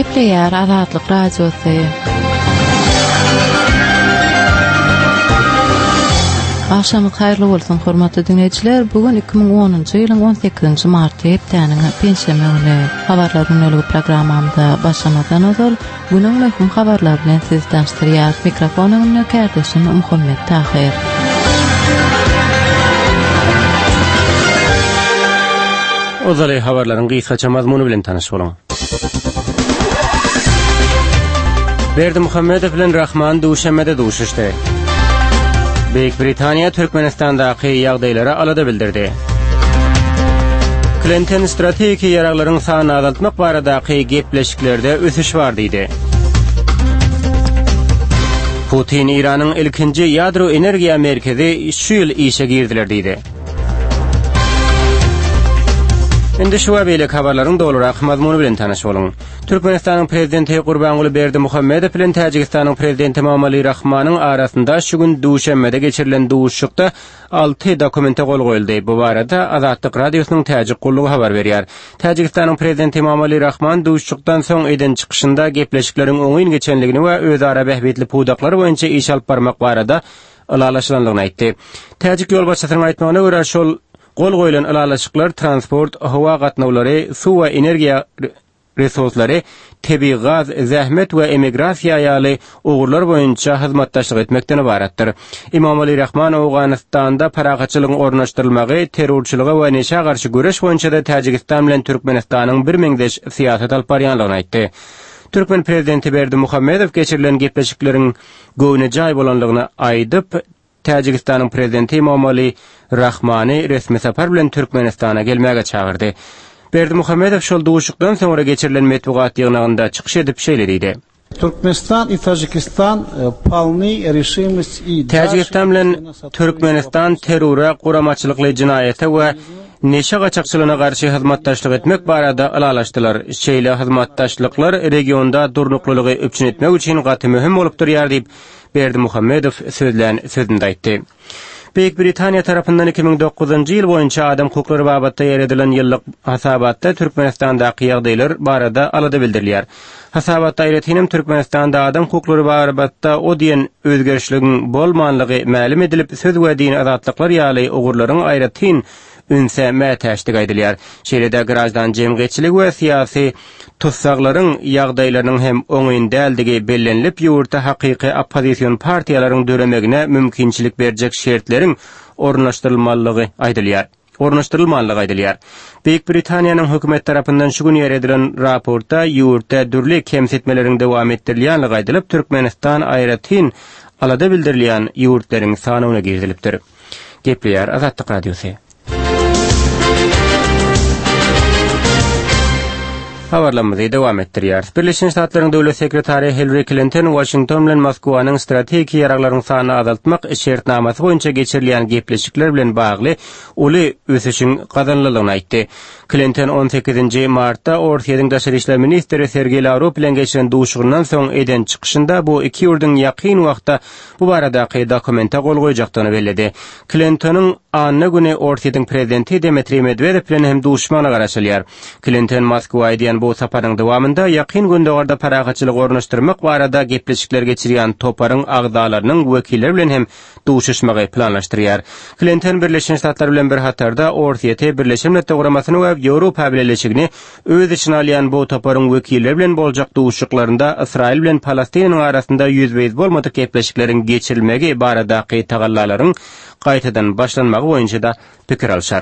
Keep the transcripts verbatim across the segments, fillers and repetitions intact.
Gepleyer Azatlyk Radiosu. Akşamı hayırlı bolsun hormatly dinleyijiler. Bugün iki bin onuncu ýylyň on sekizinji mart hepdeniň penşeme güni habarlar günlügi programamda başlamadan öňe günüň möhüm habarlar bilen sizi tanıştyrýar. Mikrofonyň nökerdeşim Muhammed Tahir. Ozalay habarlaryň gysgaça mazmuny bilen tanyş bolaň. Berdi Muhammedow bilen Rahman duşamada duşuşdy. Büyük Britaniya Türkmenistan'daki ýagdaýlara alada bildirdi. Clinton stratejik ýaraglaryň sanyny azaltmak baradaky gepleşiklerde ösüş bar diýdi. Putin İranyň ilkinji ýadro energiýa merkezi şu ýyl işe girdiler diýdi. Indi şu wabelek habarlaryň dolurak mazmuny bilen tanyş boluň. Türkmenistanyň prezidenti Gurbanguly Berdimuhammedow bilen Täjikistanyň prezidenti Emomali Rahmanyň arasynda şu gün duşamada geçirilen duşuşykda alty dokumenta gol goýuldy. Bu barada Azatlyk radiosynyň Täjik gullugy habar berýär. Täjikistanyň prezidenti Emomali Rahman duşuşykdan soň eden çykyşynda gepleşikleriň oňyn geçenligini we özara behbetli pudaklary boýunça iş alyp barmak barada ılalaşylanlygyny aýtdy. Täjik ýol başçysynyň aýtmagyna görä şol gol goýulan ılalaşyklar transport, hawa gatnawlary, suw we energiýa resurslary, tebii gaz, zähmet we emigrasiýa ýaly ugurlar boýunça hyzmatdaşlyk etmekden ibaratdyr. Emomali Rahman Awganystanda paragaçylygyň ornaşdyrylmagy, terrorçylyga we neşe garşy göreş boýunça da Täjikistan bilen Türkmenistanyň bir meňdeş syýasat alyp barýanlygyny aýtdy. Türkmen prezidenti Berdimuhammedow geçirilen gepleşikleriň göwüne jaý bolanlygyny aýdyp, Täjikistanyň prezidenti Emomali Rahmany resmi sapar bilen Türkmenistana gelmäge çağırdy. Berdimuhammedow şol duşukdan soňra geçirilen metbugat ýygnagynda çykyş edip şeýle Türkmenistan и Таджикистан полный решимость и Täjikistan bilen Türkmenistan terrora, guramaçylykly jinaýata we neşe gaçakçylygyna garşy hyzmatdaşlyk etmek barada alalaşdylar. Şeýle hyzmatdaşlyklar regionda durnuklygy öpçün etmek üçin gaty möhüm bolup durýar diýip Berdimuhammedow sözlen sözünde aýtdy. Büyük Britaniya tarapyndan iki bin dokuzuncu ýyl boýunça adam hukuklary babatda ýer edilen ýyllyk hasabatda Türkmenistandaky ýagdaýlar barada alada bildirilýär. Hasabatda aýratynam Türkmenistanda adam hukuklary babatda o diýen özgerişligiň bolmanlygy ma'lum edilip, söz we din azatlyklar ýaly ugurlaryň aýratyn ünse mätäşdik aýdylýar. Şeýle-de garajdan jemgyýetçilik we syýasy tutsaglaryň ýagdaýlarynyň hem oňyn däldigi bellenilip, ýurtda hakyky opposision partiýalaryň döremegine mümkinçilik berjek şertleriň ornaşdyrylmalygy aýdylýar. Ornaşdyrylmalygy aýdylýar. Büyük Britaniýanyň hökümet tarapyndan şu gün ýer edilen raportda ýurtda dürli kemsitmeleriň dowam etdirilýänligi aýdylyp, Türkmenistan aýratyn alada bildirilýän ýurtlaryň sanyna girdilipdir. Gepleýär Azatlyk Radiosy. Habarlarymyzy dowam etdirýär. Birleşmiş Ştatlaryň döwlet sekretary Hillary Clinton Washington bilen Moskwanyň strategik ýaraklaryň sanyny azaltmak şertnamasy boýunça geçirilýän gepleşikler bilen bagly uly ösüşiň gazanlylygyny aýtdy. Clinton on sekizinji martda Ortaýadyň daşary işler ministri Sergey Lavrov bilen geçiren duşugyndan soň eden çykyşynda bu iki ýurdun ýakyn wagtda bu baradaky dokumenta gol goýjakdygyny bellädi. Clinton'yň anna güni Ortaýadyň prezidenti Dmitry Medvedew bilen hem duşmana garaşylýar. Clinton Moskwaýa bu saparyň dowamında ýakyn gündegarda paragaçylyk ornaşdyrmak barada gepleşikler geçirýän toparyň agdalarynyň wekilleri bilen hem duşuşmagy planlaşdyrýar. Clinton Birleşmiş Ştatlar bilen bir hatarda Ortaýa Birleşmiş Milletler Guramasyny we Ýewropa bileşigini öz içine alýan bu toparyň wekilleri bilen boljak duşuşyklarynda Israil bilen Palestiniýanyň arasynda ýüzbeýiz bolmadyk gepleşikleriň geçirilmegi baradaky tagallalaryň gaýtadan başlanmagy boýunça da pikir alşar.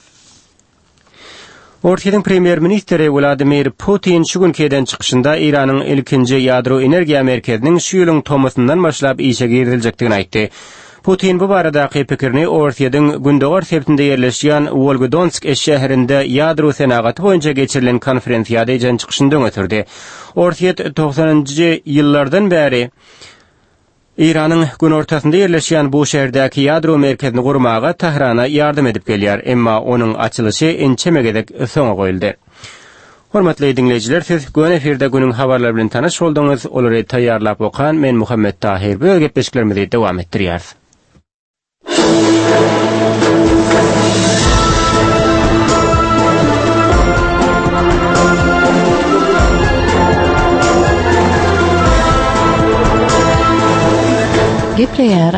Ortaýadyň premier ministri Vladimir Putin şu gün keden çykyşynda İranyň ilkinji ýadro energiýa merkeziniň şu ýylyň tomasyndan başlap işe girilejekdigini aýtdy. Putin bu baradaky pikirini Ortaýadyň gündogar septinde ýerleşýän Volgodonsk şäherinde ýadro senagaty boýunça geçirilen konferensiýada eden çykyşynda öňerdi. Ortaýat toksanynjy ýyllardan bäri İranyň gün ortasynda ýerleşýän bu şäherdäki ýadro merkezini gurmaga Tehrana ýardym edip gelýär, emma onuň açylyşy ençemegedek soňa goýuldy. Hormatly dinleyijiler, siz gün efirde günüň habarlary bilen tanyş boldyňyz. Olary taýýarlap okan men Muhammed Tahir. Bu gepleşiklerimizi dowam etdirýär.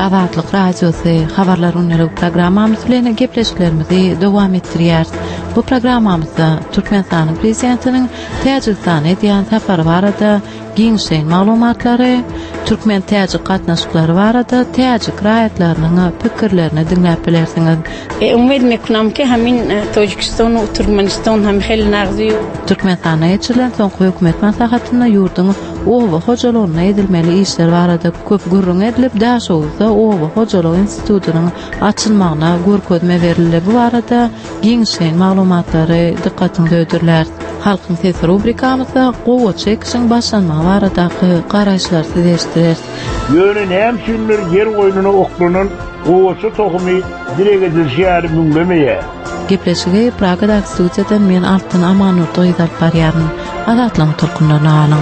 Azatlyk Radiosu habarlar ünlülük programmamız bilen gepleşiklerimizi dowam etdirýär. Bu programmamyzda Türkmenistanyň prezidentiniň Täjikistana diýen sapary barada giňşeň maglumatlary, Türkmen täjik gatnaşyklary barada täjik raýatlarynyň pikirlerini dinläp bilersiňiz. Umid mekunam ki hemin Tojikistan we Türkmenistan hem hel nagzy. Türkmenistana ýetirilen soňky hökümet maslahatyna ýurduň owa hojalaryna edilmeli işler barada köp gurrun edilip daşowda owa hojalyk institutynyň açylmagyna görkezme berildi. Bu barada giňşeň maglumatlary dikkatinizi ödürler. Halkyň sesi rubrikamyzda gowa çekişiň başlanma baradaky garaşlar sizleşdirer. Ýöne hem şunlar yer goýnuny oklanan gowaçy tohumy direk edilýär mümlemeýe. Gepleşigi Pragada studiýadan men Altyn Amanur doýdap barýaryn. Azatlyň tulkunlaryny alyň.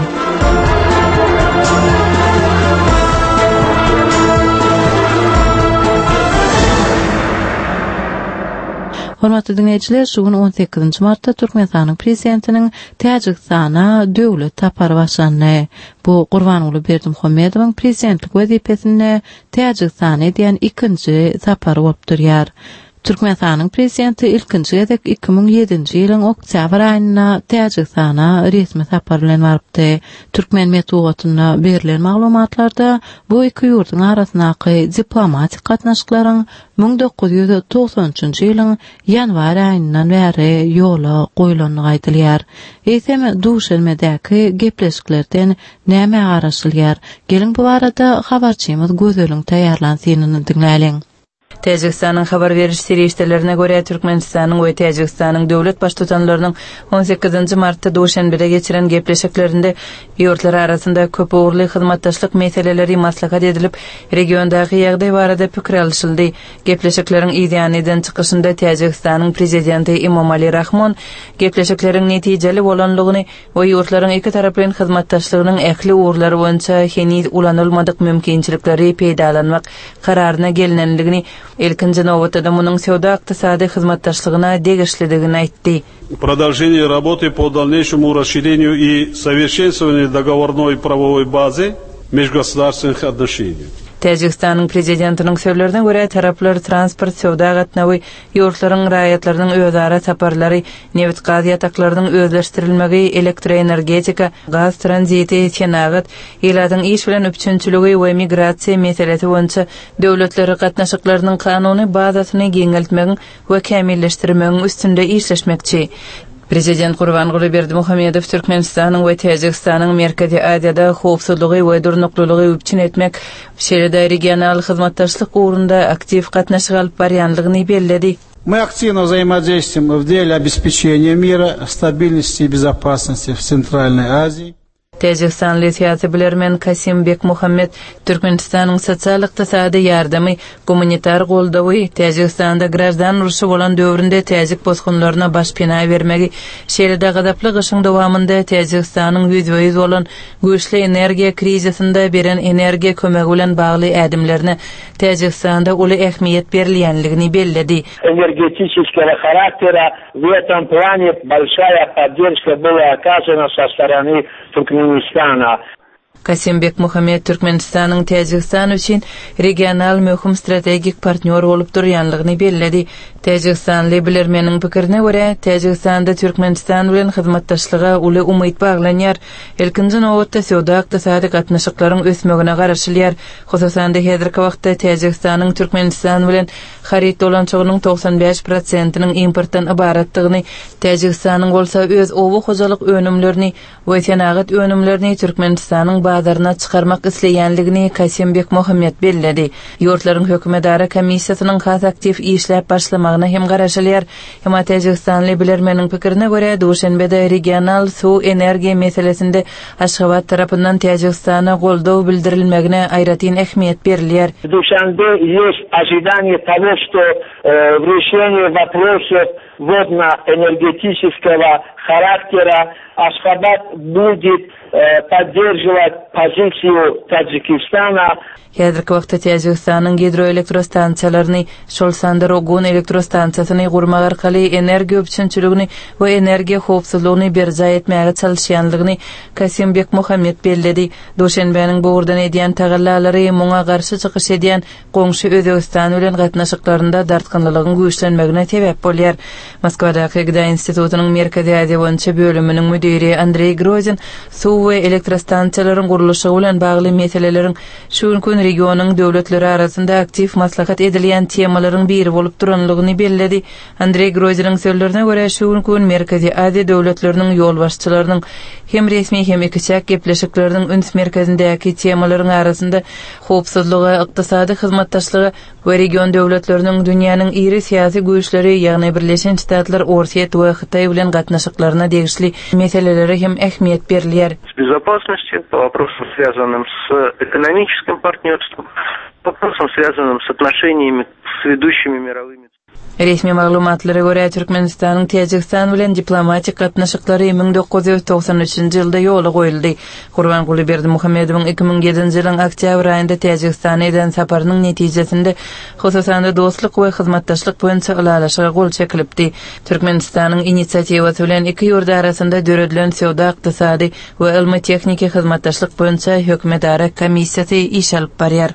Hormatly dinleýijiler, şugun on sekizinji martda Türkmenistanyň prezidentiniň Täjikistana döwlet tapary başlandy. Bu Gurbanuly Berdimuhammedowyň prezidentlik wezipesine Täjikistana diýen ikinji sapary bolup durýar. Türkmenistanyň prezidenti ilkinji gezek iki ming ýedinji ýylyň oktyabr aýyna Täjikistana resmi sapar bilen barypdy. Türkmen medeniýetyne berilen maglumatlarda bu iki ýurduň arasynaky diplomatik gatnaşyklaryň ming dokuz ýüz togson üçinji ýylyň ýanwar aýyndan bäri ýola goýulanyny aýdylýar. Eýsem duşanmedäki gepleşiklerden näme garaşylýar? Gelin bu barada habarçymyz Gözeliň taýýarlansynyny dinläliň. Täjikistanyň habar beriş serişdelerine görä Türkmenistanyň we Täjikistanyň döwlet baştutanlarynyň on sekizinji martda duşanbede geçiren gepleşiklerinde ýurtlar arasynda köp uğurly hyzmatdaşlyk meseleleri maslahat edilip, regiondaky ýagdaý barada pikir alşyldy. Gepleşikleriň ideýanydan çykyşynda Täjikistanyň prezidenti Emomali Rahmon gepleşikleriň netijeli bolanlygyny we ýurtlaryň iki taraplyň hyzmatdaşlygynyň ähli uğurlary boýunça henüz ulanylmadyk mümkinçilikleri peýdalanmak kararyna gelinenligini, ilkinji nowatda munyň sowda ykdysady hyzmatdaşlygyna degişlidigini aýtdy. Продолжение работы по дальнейшему расширению и совершенствованию договорной правовой базы межгосударственных отношений. Täjikistanyň prezidentiniň sözlerine görä taraplar transport, sowda gatnawy, ýurtlaryň raýatlarynyň özara saparlary, neft gaz ýataklarynyň özleşdirilmegi, elektroenergetika, gaz tranziti, senagat, ýyladyň iş bilen üçinçiligi we migrasiýa meselesi boýunça döwletleri gatnaşyklarynyň kanuny bazasyny geňeltmegi we kämilleşdirmegi üstünde işleşmekçi. Prezident Gurbanuly Berdimuhammedow Türkmenistanyň we Täjikistanyň Merkezi Aziýada howpsuzlygy we durnuklylygy üçin etmek, şeýle regional hyzmatdaşlyk uğrunda aktiv gatnaşyk alyp barýanlygyny bellädi. Мы активно взаимодействуем в деле обеспечения мира, стабильности и безопасности в Центральной Азии. Täjikistan siyasi bilermen Kasimbek Muhammed Türkmenistanyň sosial-ykdysady ýardamy, humanitar goldawy, Täjikistanda graždan uruşy bolan döwründe täjik bozgunlaryna başpina bermegi, şeýle gadaply gyşyň dowamında Täjikistanyň yüzde yüz bolan güýçli energiýa krizisinde beren energiýa kömegi bilen bagly ädimlerine Täjikistanda uly ähmiýet berilýänligini bellädi. Энергетического характера в этом плане большая поддержка была оказана со стороны Türkmenistana. Kasimbek Muhammed Türkmenistanyň Täjikistan üçin regional möhüm strategik partner bolup durýanlygyny bellädi. Täjikstanly bilermeniň pikirine görä, Täjikistanda Türkmenistan bilen hyzmatdaşlyga uly umyt baglanýar. Ilkinji nowatda sowda ykdysady gatnaşyklaryň ösmegine garaşylýar. Hususan da häzirki wagtda Täjikistanyň Türkmenistan bilen harit dolançygynyň toksan beş prosentynyň importdan ibaratdygyny, Täjikistanyň bolsa öz owa hojalyk önümlerini we senagat önümlerini Türkmenistanyň bazaryna çykarmak isleýänligini Kasimbek Muhammed bellädi. Ýurtlaryň hökümetdara komissiýasynyň has aktiv işläp başlamagyna hem garaşylýar. Hem Täjikstanly bilermeniň pikirine görä, Duşanbede regional suw energiýa meselesinde Aşgabat tarapyndan Täjikistana goldaw bildirilmegine aýratyn ähmiýet berilýär. Душанбе есть ожидание того, что э, в решении вопросов водно-энергетического характера Ашхабад будет э, поддерживать позицию Таджикистана. Häzirki wagtda Täjikistanyň hidroelektrostansiýalaryny şol sanda Rogun elektro elektrostansiýasyny gurmak arkaly energiýa üçinçiligini we energiýa howpsuzlygyny berja etmäge çalışýanlygyny Kasimbek Muhammed belledi. Doşenbäniň bugurdan edýän tagallalary muňa garşy çykyş edýän goňşy Özbegistan bilen gatnaşyklarynda dartgynlygyň güýçlenmegine sebäp bolýar. Moskwadaky Gda institutynyň merkezi ýa-da bölüminiň müdiri Andrey Grozin suw we elektrostansiýalaryň gurulşy bilen bagly meseleleriň şu gün regionyň döwletleri arasynda aktiv maslahat edilýän temalaryň biri bolup duranlygyny belledi. Andrey Groziniň sözlerine görä şu gün merkezi Aziýa döwletleriniň ýol başçylarynyň hem resmi hem ikişak gepleşikleriniň üns merkezindäki temalaryň arasynda howpsuzlygy, ykdysady hyzmatdaşlygy we region döwletleriniň dünýäniň iri syýasy güýçleri ýagny Birleşen Ştatlar, Orsiýet we Hytaý bilen gatnaşyklaryna degişli meseleleri hem ähmiýet berilýär. Безопасности, по вопросам, связанным с экономическим партнерством, по вопросам, связанным с отношениями с ведущими мировыми. Resmi maglumatlary görä Türkmenistanyň Täjikistan bilen diplomatik gatnaşyklary ming dokuz ýüz toksan üçinji ýylda ýola goýuldy. Gurbanguly Berdimuhammedowyň iki ming ýedinji ýylyň oktýabr aýynda Täjikistana eden saparynyň netijesinde hususanda dostluk we hyzmatdaşlyk boýunça ulalaşyga gol çekilipdi. Türkmenistanyň initsiatywasy bilen iki ýurt arasynda döredilen sowda, ykdysady we ilmi tehnika hyzmatdaşlyk boýunça hökümetara komissiýasy iş alyp barýar.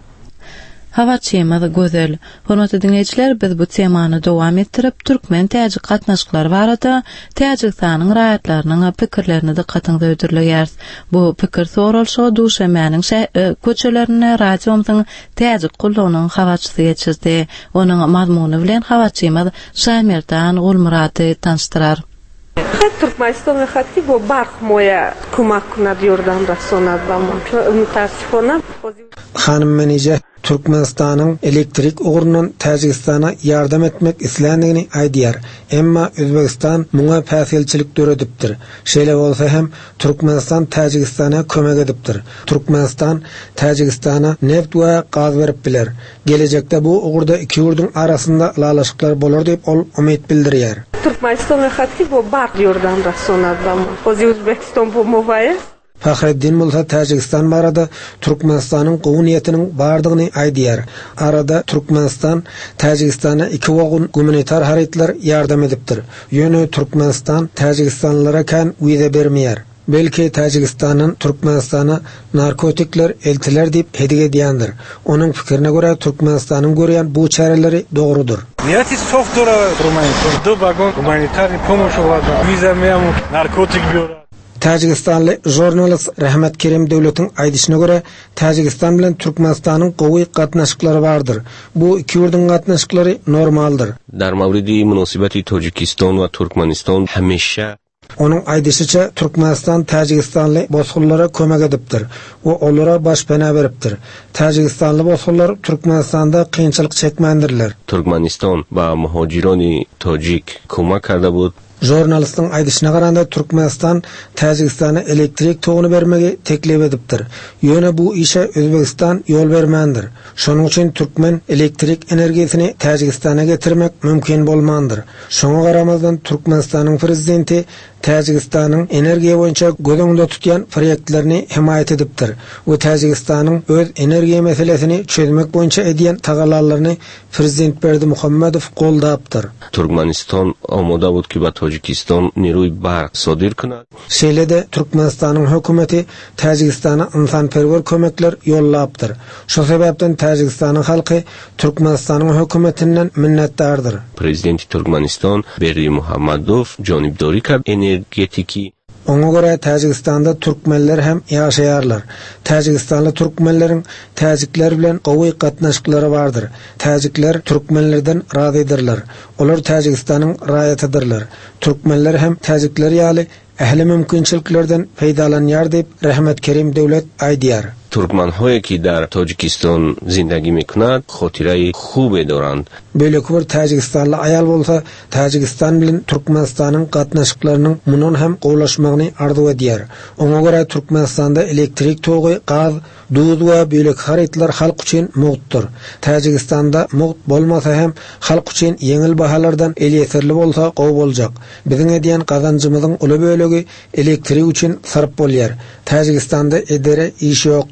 Hava çemada gözel. Hormatly dinleýijiler, biz bu temany dowam etdirip türkmen täjik gatnaşyklary barada Täjikistanyň raýatlarynyň pikirlerini dikkatiňizde öýdürleýäris. Bu pikir sorulşy Duşanbeň köçelerine radiomyzyň täjik gullanyň hawaçysy ýetişdi. Onuň mazmuny bilen hawa çemada Şamerdan Gulmurady tanıştyrar. Türkmenistan хотí bo barq moya kumak kunad ýordam rasonad bamam. Mutasifona Hanım menije Türkmenistanyň elektrik ugrunyň Täjikistana ýardam etmek islendigini aýdýar. Emma Özbegistan muňa päsilçilik döredipdir. Şeýle bolsa hem Türkmenistan Täjikistana kömek edipdir. Türkmenistan Täjikistana neft we gaz berip biler. Gelecekde bu ugurda iki ýurdun arasynda ulalaşyklar bolar diýip ol umyt bildirýär. Türkmenistan хотí bo barq ýordam rasonad bamam. Ozi Özbekistan pomowaýa. Fahreddin bolsa Täjikistan barada Türkmenistanyň gowy niýetiniň bardygyny aýdýar. Arada Türkmenistan Täjikistana iki wogun humanitar hareketler ýardam edipdir. Ýöne Türkmenistan Täjikistanlylara kan uýda bermeýär. Belki Täjikistanyň Türkmenistana narkotikler eltiler diýip hedige diýendir. Onuň pikirine görä Türkmenistanyň görýän bu çareleri dogrudur. Niýeti çok dora durmaýyn. Du bagon humanitar pomoş bolady. Viza mem narkotik biýor. Täjikistanly jurnalist Rahmat Kerim döwletiň aýdyşyna görä Täjikistan bilen Türkmenistanyň gowy gatnaşyklary bardyr. Bu iki ýurdun gatnaşyklary normaldyr. Dar mawridi munasibati Tojikiston we Türkmenistan hemişe Onuň aýdyşyça Türkmenistan Täjikistanly bosgullara kömek edipdir we olara başpana beripdir. Täjikistanly bosgullar Türkmenistanda kynçylyk çekmendirler. Türkmenistan we muhajirani Tojik kömek karda bud. Jurnalistin aýdyşyna garanda Türkmenistan Täjikistana elektrik togyny bermegi teklip edipdir. Ýöne bu işe Özbegistan ýol bermändir. Şonuň üçin türkmen elektrik energiýasini Täjikistana getirmek mümkin bolmandyr. Şoňa garamazdan Türkmenistanyň prezidenti Täjikistanyň energiýa boýunça gödüňde tutýan proýektlerini himayet edipdir. We Täjikistanyň öz energiýa meselesini çözmek boýunça edýän tagallaryny prezident Berdimuhammedow goldapdyr. Türkmenistan amada bud ki Tojikistan niruy barq sodir kınad. Şeýlede Türkmenistanyň hökümeti Täjikistana insanperwer kömekler ýollapdyr. Şo sebäpden Täjikistanyň halky Türkmenistanyň hökümetinden minnetdardyr. Prezidenti Türkmenistan Berdimuhammedow jonibdori kab energetiki Oňa görä Täjikistanda türkmenler hem ýaşaýarlar. Täjikistanly türkmenleriň täjikler bilen gowy gatnaşyklary bardyr. Täjikler türkmenlerden razydyrlar. Olar Täjikistanyň raýatydyrlar. Türkmenler hem täjikler ýaly ähli mümkinçiliklerden peýdalanýar diýip Rahmat Kerim döwlet aýdýar. Türkmenhoye ki dar Tojikistan zindagi miknad khotirayi khube dorand. Böyle bir Täjikistanly ayal bolsa Täjikistan bilen Türkmenistanyň gatnaşyklarynyň munun hem gowlaşmagyny arzu edýär. Oňa görä Türkmenistanda elektrik togy, gaz, duz we bölek hareketler halk üçin mugtdyr. Täjikistanda mugt bolmasa hem halk üçin yeňil bahalardan elýeterli bolsa gowy boljak. Biziň edýän gazanjymyzyň uly bölegi elektrik üçin sarp bolýar. Täjikistanda edere iş ýokdur.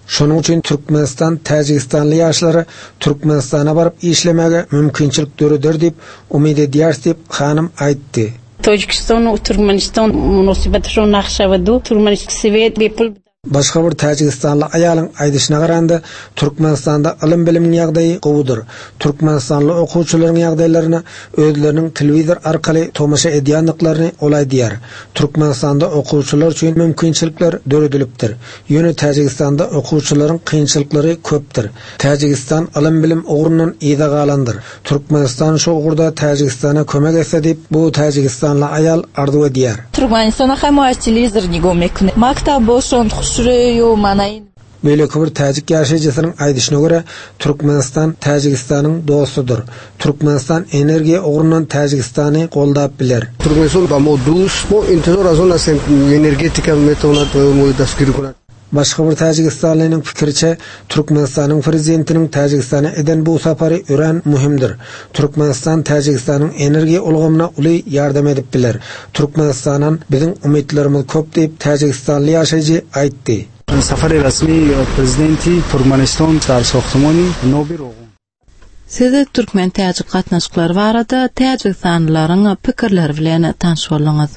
Şonuň üçin Türkmenistan Täjikistanly ýaşlary Türkmenistana baryp işlemege mümkinçilik döreder diýip umyd edýär diýip hanym aýtdy. Tojikiston we Turkmenistan munosabaty naxşawady. Turkmenistan sebet bepul. Başga bir Täjikistanly aýalyň aýdyşyna garanda Türkmenistanda ilim bilimiň ýagdaýy gowudur. Türkmenistanly okuwçylaryň ýagdaýlaryny özleriniň telewizor arkaly tomaşa edýänliklaryny olaýdýar. Türkmenistanda okuwçylar üçin mümkinçilikler döredilipdir. Ýöne Täjikistanda okuwçylaryň kynçylyklary köpdir. Täjikistan ilim bilim ugrunyň ýyda galandyr. Türkmenistan şu ugurda Täjikistana kömek etse diýip bu Täjikistanly aýal arzu edýär. Türkmenistana hamaýa telewizor nigomek maktab bolşon Böyle bir Täjik ýaşaýjysynyň aýdyşyna görä, Türkmenistan Täjikistanyň dostudur. Türkmenistan energiýa ugrunyň Täjikistany goldap biler. Türkmenistan bamo dost, bu intizar zona energetika metoduna moýu daskyryklar. Başga bir Täjikistanlynyň pikirçe, Türkmenistanyň prezidentiniň Täjikistana eden bu sapary ören muhimdir. Türkmenistan Täjikistanyň energiýa ulgamyna uly ýardam edip biler. Türkmenistanyň biziň umytlarymyz köp diýip Täjikistanly ýaşaýjy aýtdy. Safary rasmi prezidenti Türkmenistan tar sohtumony Nobir oğun. Size Türkmen Täjik gatnaşyklary barada Täjikistanlylaryň pikirleri bilen tanış boluňuz.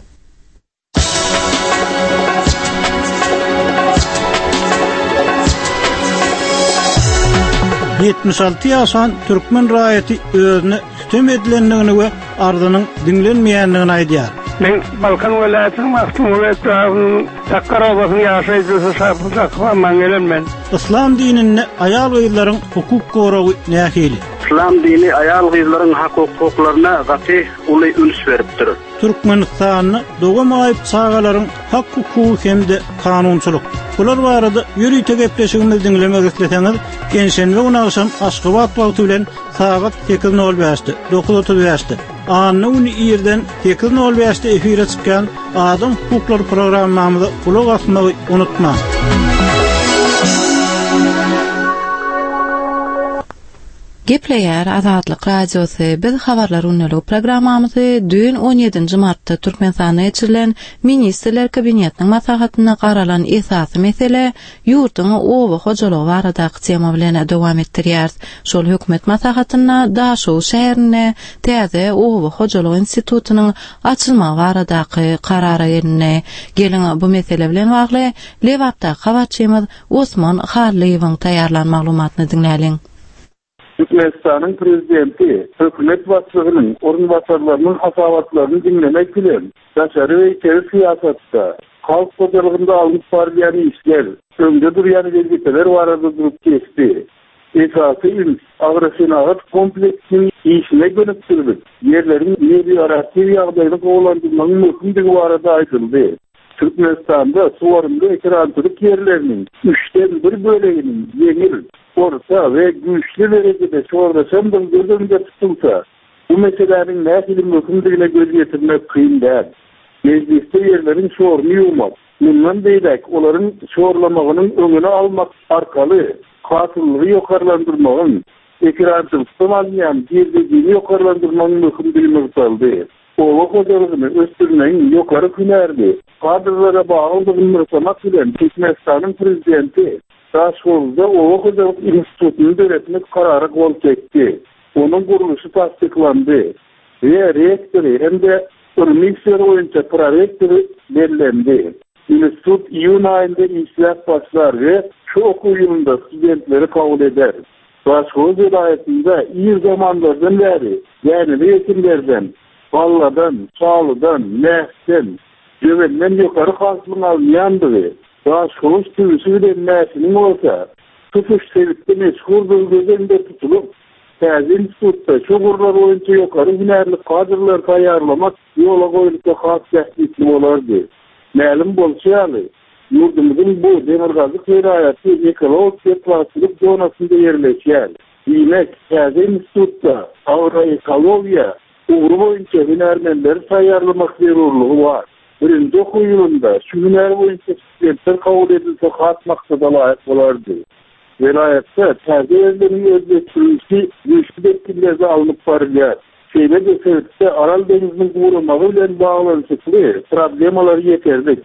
yetmiş alty ýaşan Türkmen raýaty özüne sütem edilenligini we ardynyň dinlenmeýänligini aýdýar. Men Balkan welaýatynyň Maktum welaýatynyň Sakkarawasyň ýaşaýjysy Şapyzakwa maňelenmen. İslam dinini aýal gyzlaryň hukuk goragy nähili? İslam dini aýal gyzlaryň hak-hukuklaryna gaty uly üns beripdir. Türkmenistanyny dogam aýyp sagalaryň hak hukuky hemde kanunçylyk. Bular barada ýürüýte gepleşigimiz dinlemek isleseňiz, gençenme unaşam Aşgabat wagty bilen sagat sekiz nol beşde dokuz otuz beşde Anny uni ýerden sekiz nol beşde efire çykan Adam Hukuklary programmamyzy ulak asmagy unutma. Gepleýär Azatlyk radiosy biz habarlar unnuluk programmamyzy dün on ýedinji martda Türkmenistanda geçirilen Ministrler Kabinetiniň maslahatyna garalan esasy mesele ýurtyň owa hojalygy baradaky tema bilen dowam etdirýär. Şol hökümet maslahatyna Daşow şäherine täze owa hojalygy institutynyň açylma baradaky karara ýerine geliň bu mesele bilen bagly Lewapda habarçymyz Osman Harliýewiň taýýarlan maglumatyny dinläliň. Türkmenistan'ın prezidenti, hükümet başçılarının, orunbaşarlarının hasabatlarını dinlemek bilen, başarı ve içeri siyasatta, halk hojalygynda alınıp barýan işler, öňde durýan belgeler barada durup geçti. Esasy üns, agresyonat kompleksiniň işine gönükdirilip, yerlerin meliorativ ýagdaýyny gowlandyrmagyň mümkinligi barada aýdyldy. Türkmenistan'da suwarynda ekrançylyk yerlerinin üçten bir böleginiň ýeňil, orta ve güçlü derecede çordaşan bir gözünde tutulsa, bu meselelerin nähili mümkinligine göz getirmek kıyın değil. Mecliste yerlerin sorunu yumak, bundan beýlek olaryň sorlamagynyň öňüne almak arkaly, katyllygy ýokarlandyrmagyň, ekrançylykdan alýan girdigi ýokarlandyrmagyň mümkinligine saldy. Owa hojalygyny ösdürmeň ýokary hünärli, kadrlara baglandygyny mursamak bilen Türkmenistanyň prezidenti Daşowda owa hojalyk institutyny döretmek karary gol çekdi. Onuň guruluşy tasdiklandy we rektori hemde Örmekser boýunça prorektori bellendi. Institut ýyl aýynda işläp başlar we şu okuw ýylynda studentleri kabul eder. Daşow vilayatynda ýyl zamanlardan beri ýani yetimlerden, balladan, çalydan, näsden, jöwelden ýokary haslyň alýandy. Daşow tüýsü bilen näsiniň bolsa, tutuş sebepli meşhur gözünde tutulup, täze institutda şu gurlar boýunça ýokary hünärli kadrlar taýýarlamak ýola goýulýan has täsirli bolardy. Ma'lum bolýarly, ýurdumyzyň bu Demirgazyk vilayaty ekologik planslyk zonasynda ýerleşýär. Diýmek, täze institutda agroekologiýa ugru boýunça hünärmenleri taýýarlamak zerurlygy bar. Birinci okuw ýylynda şu hünär boýunça studentler kabul edilse has maksada laýyk bolardy. Vilayatda täze ýerleriň özleştirilmesi güýçli depkilerde alınıp barýar. Şeýle de Aral deniziň gurulmagy bilen baglanyşykly problemalar ýeterdik.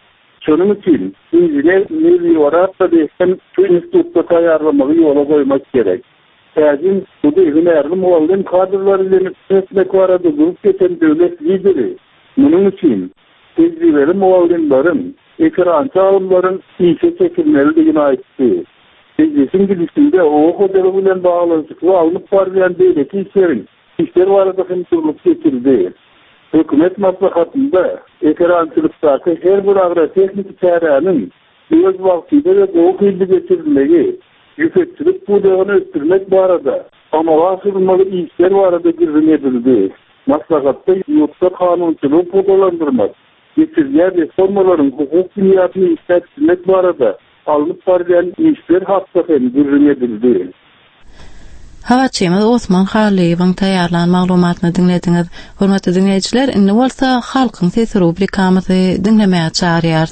Şonun için injiner Nevi Orata desen şu institutta tayarlamayı yola koymak gerek. Täzin bu devine yardım olan kadrlar ile etmek varada grup geçen devlet lideri. Bunun için tecrübeli muallimlerin, ekrançı alımların işe çekilmelerine aitti. Tecrübesin gidişinde o hocalarıyla bağlantıklı alınıp varlayan devleti işlerin, işler varada hemşirlik geçildi. Hükümet maslahatında ekrançılıktaki her bir agroteknik çarenin öz vaktinde ve doğu ilgi geçirilmeyi, yüfetçilik bu devini öttürmek barada, ama vasılmalı işler barada girilmeyebildi. Maslahatta yurtta kanunçuluğu podalandırmak, getirilen reformaların hukuk dünyasını işletmek barada alınıp varlayan işler hakikaten girilmeyebildi. Havaçymyz Osman Haliýewiň taýýarlan maglumatyny dinlediňiz. Hormatly dinleýijiler, indi bolsa halkyň sesi rubrikamyzy dinlemäge çağırýar.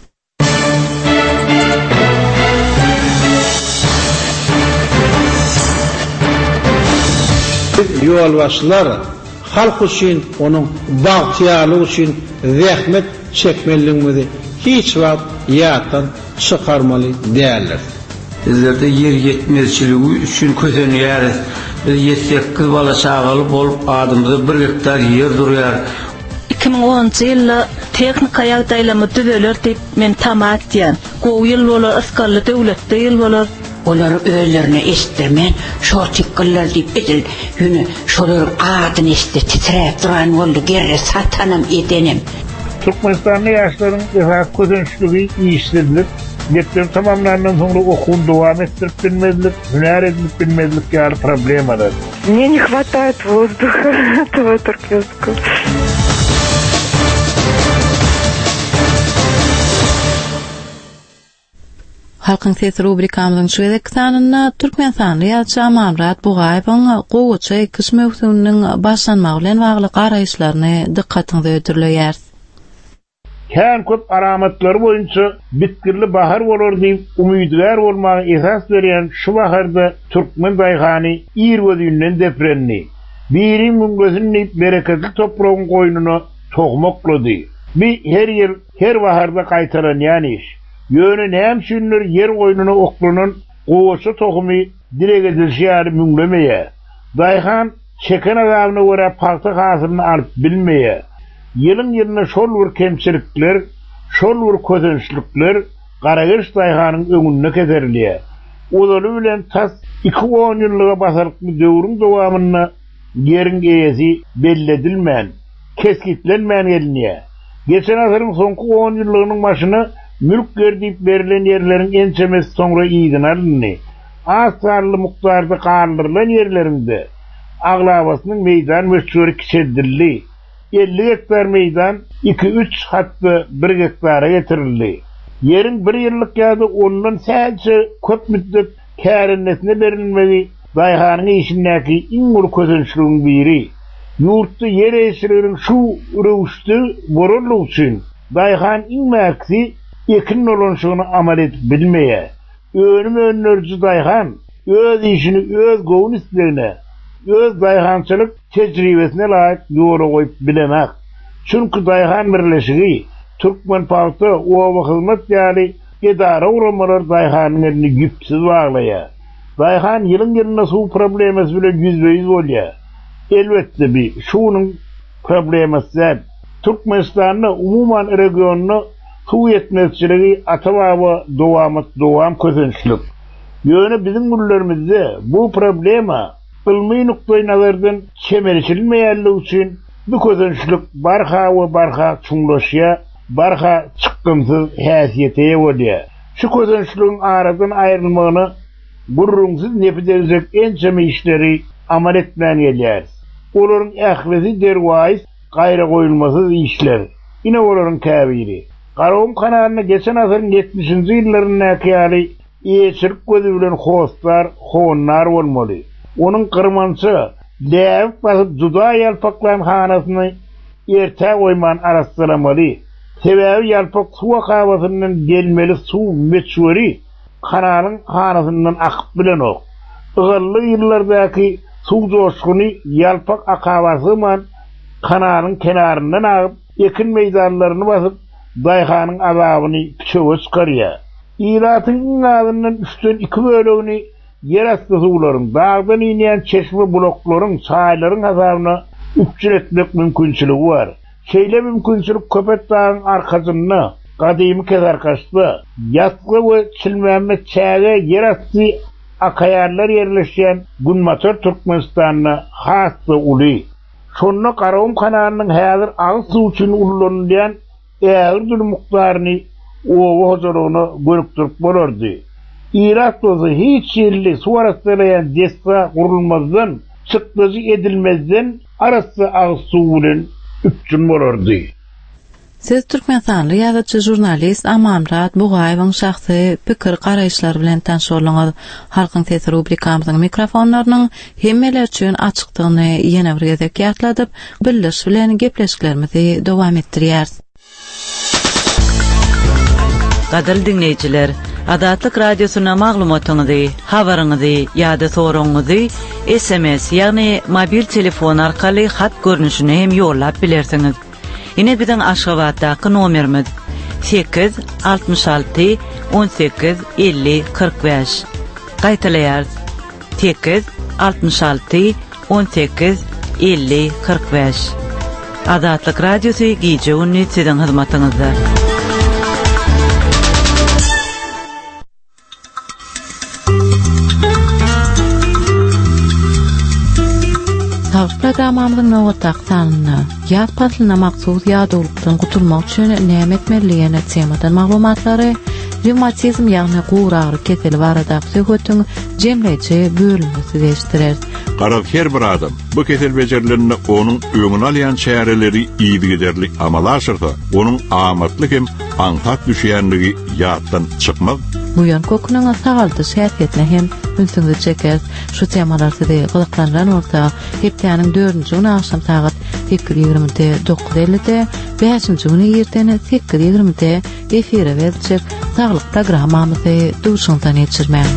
Ýolbaşçylar halk üçin, onuň bagtýarlygy üçin zähmet çekmeliligimizi hiç wagt ýatdan çykarmaly däldir. Bizlerde yer yetmezçiligi üçün kötenýär. Ýetsek kız bala çagaly bolup adymyzda bir hektar yer durýar. iki ming onunçy ýylda teknika ýagdaýlamy düzeler diýip men tamat diýen. Gowy ýyl bolar, askarly döwletde ýyl bolar. Olar özlerine estirmen, şo tikgiller diýip edil. Ýöne şolaryň adyny estir titrep duran boldy, gerre satanam edenim. Türkmenistan'da yaşların efendim kötünçlüğü işledilir. Yetkilerin tamamlarından sonra okul devam ettirip bilmedilik, hüner edilip bilmedilik yani problem var. Мне не хватает воздуха, этого туркменского. Halkyň sesi rubrikamyzyň şu edek sanyna Türkmenistanly ýaşa Mamrat Bugaýewiň gowaça kış mewsüminiň başlanmagy bilen bagly garaýşlaryny dikkatiňize ötürleýär. Kän köp aramatlar boyunca bitkirli bahar bolar diýip umydlar bolmagy esas berýän şu baharda Türkmen daýgany ir gözünden deprenni. Biriň gözüni bereketli topragyň goýnuny togmoklady. Bir her ýyl her baharda gaýtaran ýani iş. Ýöne näme şunlar yer goýnuny oklanan gowaça tohumy direge dilşýär müňlemeýär. Daýhan çeken agabyna görä paýta hasylyny alyp bilmeýär. Ýylyň ýerine şol bir kemçilikler, şol bir kötünçlikler Garagyş daýhanyň öňüne keterilýär. Olary bilen tas iki on ýyllyga basarykly döwrüň dowamyna ýeriň eýesi belledilmän, keskitlenmän gelinýär. Geçen asyryň soňky on ýyllygynyň başyna mülk gerdip berilen yerlerin en çemes sonra iyidin alınni. Asarlı muktarda kaldırılan yerlerinde Ağlabasının meydan müştürü kiçedildi. elli hektar meydan iki üç hattı bir hektara getirildi. Yerin bir yıllık ýa-da ondan sadece köp müddet kärinnesine berilmeli daýhanyň işindäki iň ulu kötünçlüğün biri. Ýurtda yer eşilerin şu röwüşde boruluk üçin daýhan iň mäksi ekin olanşygyny amal edip bilmeýär. Önüm önlerci daýhan öz işini öz gowy islegine, öz daýhançylyk tejribesine laýyk ýola goýup bilemek. Çünki daýhan birleşigi Türkmen paýty owa hyzmat ýaly edara uramalar daýhanyň elini güpsiz baglaýar. Daýhan ýylyň ýerine suw problemasy bilen yüzde yüz bolýar. Elbetde bir şunyň problemasy Türkmenistanyň umuman regionuny suw yetmezçiligi atababy dowamat dowam kötünçlük. Ýöne bizim gullerimizde bu problema ilmi nukta-i nazardan kemerçilmeýärligi üçin bu kötünçlük barha we barha çuňlaşýa, barha çykdymsyz häsiýete bolýar. Şu kötünçlüğün aradan aýrylmagyny gurrunsyz nepidejek ençeme işleri amal etmän gelýär. Olaryň ähwesi derwäis gaýra goýulmasyz işler. Ine olaryň käbiri. Garawum kanalyna geçen asyryň yetmişinji ýyllaryna ýaly eşirk gözü bilen hostlar, honlar bolmaly. Onun kırmançı läp basyp juda ýalpaklan hanasyny erte goýman arastyramaly. Sebäbi ýalpak suwa kawasynyň gelmeli suw meçhuri kanalyň hanasyndan akyp bilen ok. Ygyrly ýyllardaky suw joşguny ýalpak akawasy bilen kanalyň kenaryndan agyp ekin meýdanlaryny basyp dayhanın azabını çöwes karya. İratın ağzından üstten iki bölüğünü yer astı suwlaryň, dağdan inen çeşme bloklaryň, çaylaryň azabına üpçületmek mümkünçiligi var. Şeýle mümkünçilik Köpet dağın arkasynda, gadymy kezarkasda, ýatgy we çilmäme çäge yer astı akaýarlar yerleşýän Gunmator Türkmenistanyna hasy uly. Şonda Garawum kanalının häzir agy suw üçin ulanýan ägir mukdaryny o hozorunu görüp bolardy. İrat dozu hiç yerli su arasılayan desta kurulmazdan, çıkmazı edilmezden arası ağı su bilen üpçün bolardy. Siz Türkmenistanly ýazgyçy jurnalist Amamrat Bugaýewiň şahsy pikir garaýşlary bilen tanşylaňyz. Halkyň sesi rubrikamyzyň mikrofonlarynyň hemmeler üçin açykdygyny ýene bir gezek ýatladyp, birleş bilen gepleşiklerimizi dowam etdirýäris. Gadal dinleyijiler, Adatlyk radiosyna maglumatyňyzy, habaryňyzy ýa-da soragyňyzy S M S ýagny mobil telefon arkaly hat görnüşine hem ýollap bilersiňiz. Ine biziň Aşgabatdaky nomerimiz sekiz altmış alty on sekiz elli kırk beş. Gaýtalaýarys sekiz altmış alty on sekiz elli kırk beş. Adatlyk radiosy gije ünni siziň hyzmatyňyzda. Programamyzyň nowatdak sanyny ýaz patlyna maksus ýadulukdan gutulmak üçin näme etmeliligine temadan maglumatlary, reumatizm ýagny gowragy keseli baradaky söhbetiň jemleýici bölümini geçdirer. Garap her bir adam bu kesel becerilerini onun öňüne alýan çäreleri iýdi giderlik amal aşyrsa, onun amatlyk hem antak düşýänligi ýatdan çykmak. Bu ýön kokunyň sagaldy şäherletine hem ünsüňizi çeker. Şu temalarda gyzyklanýan bolsa, hepdeniň dördünji güni akşam saat sekiz ýigrimide dokuz ellide, beşinji güni ýerden sekiz ýigrimide efire berjek saglyk programmamyzy duşundan geçirmän.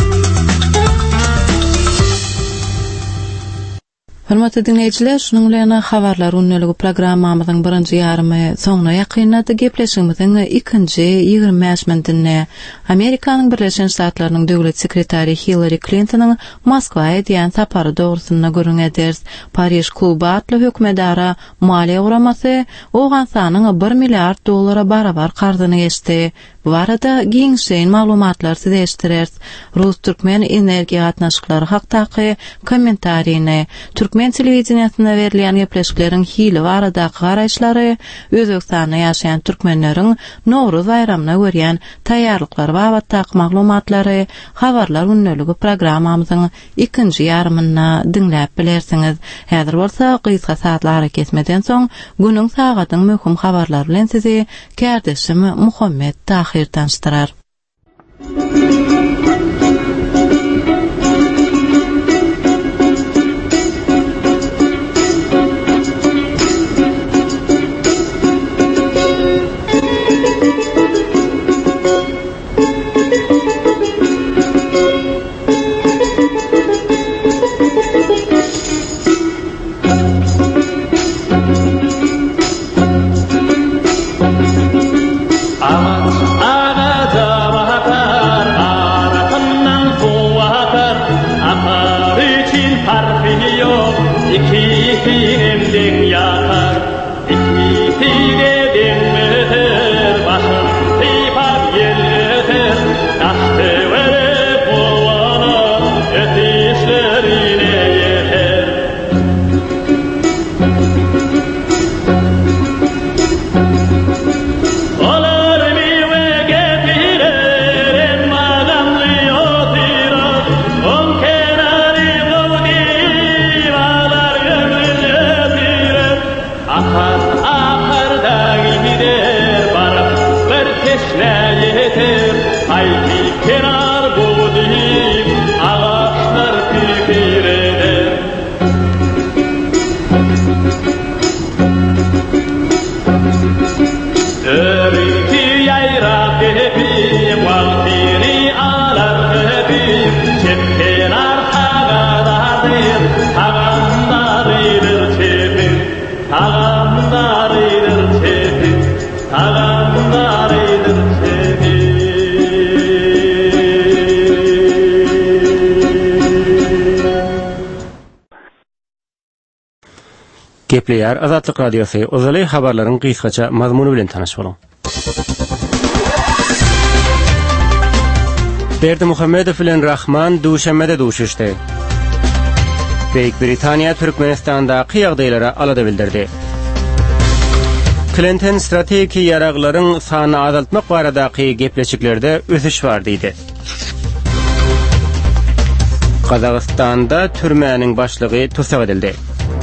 Hormatly dinleýijiler, şunuň bilen habarlar unneligi programmamyzyň birinji ýarymy soňuna ýakynlady. Gepleşigimiziň ikinji ýygrimi beş minitine Amerikanyň Birleşen Ştatlarynyň döwlet sekretary Hillary Clinton'yň Moskwaýa diýen sapary dogrusyna görüň eders. Paris kluby atly hökümdara maliýe uramasy ogan sanyň bir milliard dollara barabar karzyny geçdi. Bu arada giňşeýin maglumatlar size eşdirers. Rus Türkmen energiýa gatnaşyklary hakdaky kommentariýini Türkmen telewizioniýasyna berilýän gepleşikleriň hili baradaky garaýşlary, Özbekistanda ýaşaýan türkmenleriň Nowruz bayramyna görýän taýýarlyklary babatdaky maglumatlary, habarlar unneligi programmamyzyň ikinji ýarymyna dinläp bilersiňiz. Häzir bolsa gysga saatlar kesmeden soň günüň sagatyň möhüm habarlary bilen sizi kärdeşim Muhammed Tahir tanıştyrar. Alam Gepleýär Azatlyk Radiosu özel habarlaryň gysgaça mazmuny bilen tanaş boluň. Berdi Muhammedow bilen Rahman duşamada duşuşdy. Büyük Britaniýa Türkmenistanda ýagdaýlara alada bildirdi. Clinton strategi ýaraglaryň sany azaltmak baradaky gepleşiklerde ösüş bar diýdi. Kazakstanda türmäniň başlygy tutsak edildi.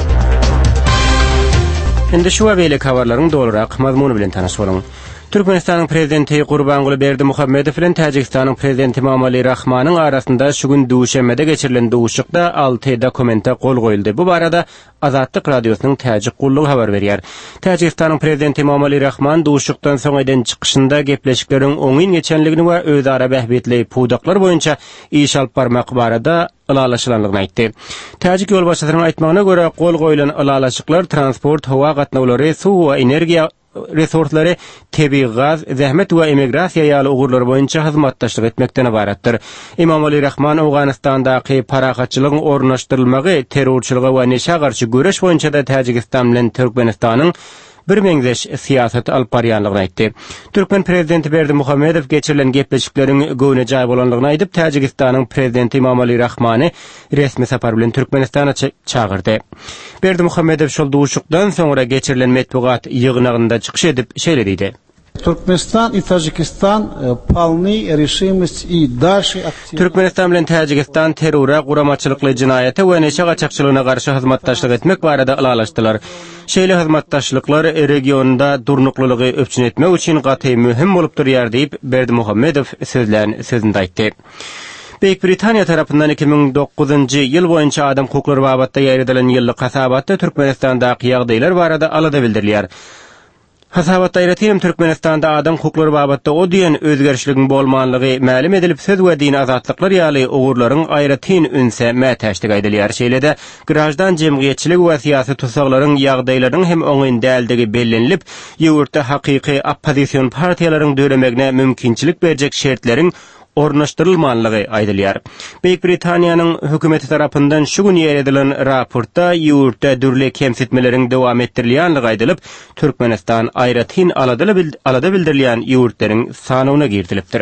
Indi şu wagtly habarlaryň dolarak mazmuny bilen tanaş boluň. Türkmenistanyň prezidenti Gurbanguly Berdimuhammedow bilen Täjikistanyň prezidenti Emomali Rahmanyň arasynda şu gün duşamada geçirilen duşukda alty dokumenta gol goýuldy. Bu barada Azatlyk Radiosynyň Täjik gullugy habar berýär. Täjikistanyň prezidenti Emomali Rahman duşukdan soň eden çykyşynda gepleşikleriň oňyn geçenligini we özara bähbetli pudaklar boýunça iş alyp barmak barada ılalaşylanlygyny aýtdy. Täjik ýol başçysynyň aýtmagyna görä gol goýulan ılalaşyklar transport, hawa gatnawlary, suw we energiýa resurslary, tebii gaz, zähmet we emigrasiýa ýaly ugurlar boýunça hyzmatdaşlyk etmekden ibaratdyr. Emomali Rahman Awganystandaky paragatçylygyň ornaşdyrylmagy, terrorçylyga we neşe garşy göreş boýunça da Täjikistan bilen Türkmenistanyň bir meňzeş siýasat alyp barýanlygyny aýtdy. Türkmen prezidenti Berdimuhammedow geçirilen gepleşikleriň göwne jaý bolanlygyny aýdyp, Täjikistanyň prezidenti Emomali Rahmany resmi sapar bilen Türkmenistana çağırdy. Berdimuhammedow şol duşukdan soňra geçirilen metbuat ýygnagynda çykyş edip şeýle diýdi. Türkmenistan и Таджикистан полны решимость и дальше активно. Türkmenistan bilen Täjikistan terrora, guramaçylykly jinaýata we neşe gaçakçylygyna garşy hyzmatdaşlyk etmek barada ılalaşdylar. Şeýle hyzmatdaşlyklar regionda durnuklylygy öpçün etmek üçin gaty mühim bolup durýar diýip Berdimuhammedow sözlerini sözünde aýtdy. Büyük Britaniýa tarapyndan iki bin dokuzunçy ýyl boýunça adam hukuklary babatda ýaýrylan ýyllyk hasabatda Türkmenistandaky ýagdaýlar barada alada bildirilýär. Hasabatda ýetim Türkmenistanda adam hukuklary babatda o diýen özgerişligiň bolmanlygy ma'lum edilip, söz we din azatlyklar ýaly ugurlaryň aýratyn ünse mätäşdik aýdylýar. Şeýle-de grajdan jemgyýetçilik we syýasy tutsaklaryň ýagdaýlaryň hem oňyn däldigi bellenilip, ýurtda hakyky opposision partiýalaryň döremegne mümkinçilik berjek şertleriň ornaşdyrylmanlygy aýdylýar. Büyük Britaniýanyň hökümeti tarapyndan şu gün ýeredilen raportda ýurtda dürli kemsitmeleriň dowam etdirilýänligi aýdylyp, Türkmenistan aýratyn alada bildirilýän ýurtlaryň sanawyna girdilepdir.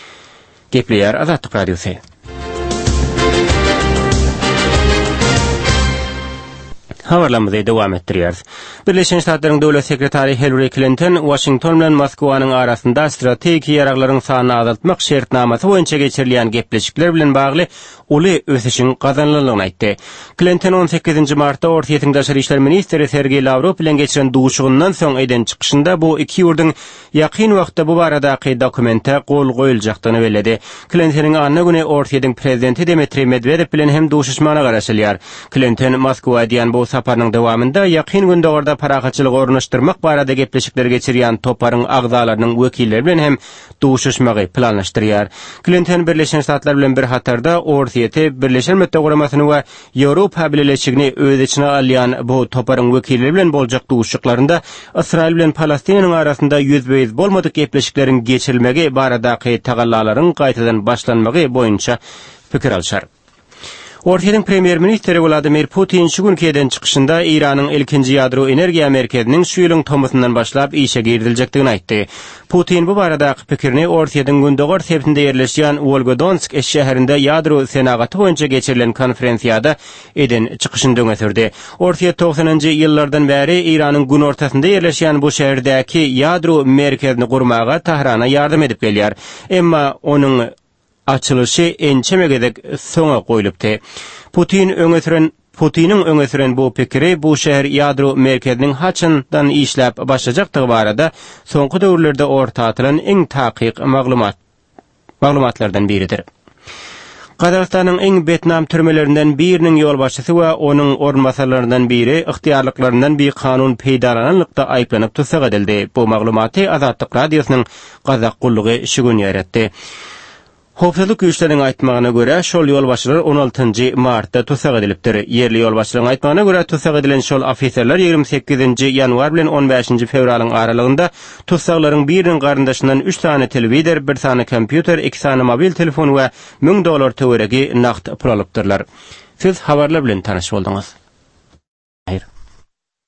Gepleýär Azatlyk Radiosy. Habarlarymyzy dowam etdirýär. Birleşen Ştatlaryň döwlet sekretary Hillary Clinton Washington bilen Moskwanyň arasynda strategi ýaraglaryň sanyny azaltmak şertnamasy boýunça geçirilýän gepleşikler bilen bagly uly ösüşiň gazanlylygyny aýtdy. Clinton on sekizinçi martda Orta Ýetiniň daşary işler ministri Sergey Lavrov bilen geçiren duşugyndan soň eden çykyşynda bu iki ýurdyň ýakyn wagtda bu baradaky dokumenta gol goýuljakdygyny bellädi. Clinton'yň anna güni Orta Ýetiniň prezidenti Dmitry Medvedew bilen hem duşuşmana garaşylýar. Clinton Moskwa diýen bu saparynyň dowamında ýakyn günde orada paragatçylyk ornaşdyrmak barada gepleşikler geçirýän toparyň agzalarynyň wekilleri bilen hem duşuşmagy planlaşdyrýar. Clinton Birleşen Ştatlar bilen bir hatarda Orta Ýeti, Birleşen Milletler Guramasyny we Ýewropa Birleşigini öz içine alýan bu toparyň wekilleri bilen boljak duşuşlarynda Israil bilen Palestiniýanyň arasynda ýüzbeýiz bolmadyk gepleşikleriň geçirilmegi baradaky tagallalaryň gaýtadan başlanmagy boýunça pikir alşar. Orta Ýetiň premier ministri Vladimir Putin şu gün keden çykyşynda Iranyň ilkinji ýadro energiýa merkeziniň şu ýylyň tomutyndan başlap işe girdiljakdygyny aýtdy. Putin bu baradaky pikirini Orta Ýetiň gündegor sepinde ýerleşýän Volgodonsk şäherinde ýadro senagaty boýunça geçirilen konferensiýada eden çykyşynda öňe Orta Ýet toksanyňjy ýyllardan bäri Iranyň gün ortasynda ýerleşýän bu şäherdäki ýadro merkezini gurmaga Tahrana ýardym edip gelýär. Emma onuň açılışı ençemegedek soňa goýulypdy. Putin öňe süren Putiniň öňe süren bu pikiri bu şäher ýadro merkeziniň haçyndan işläp başlajakdygy barada soňky döwürlerde orta atylan iň takyk maglumat maglumatlardan biridir. Kazakstanyň iň betnam türmelerinden biriniň ýol başçysy we onuň ornbasarlaryndan biri ıhtiýarlyklaryndan bir kanun peýdalananlykda aýplanyp tutsak edildi. Bu maglumaty Azatlyk Radiosynyň Kazak gullugy şu gün ýeretdi. Howpsuzlyk güýçleriniň aýtmagyna görä, şol ýolbaşçylar on altynjy martda tutsak edilipdir. Yerli ýolbaşçylaryň aýtmagyna görä, tutsak edilen şol ofiserler ýigirmi sekizinçi ýanwar bilen on beşinçi fevralyň aralygynda tutsaklaryň biriniň garyndaşyndan üç tane telewizor, bir tane kompýuter, iki tane mobil telefon we ming dollar töweregi naqd pul alypdyrlar. Siz habarlar bilen tanaş boldyňyz.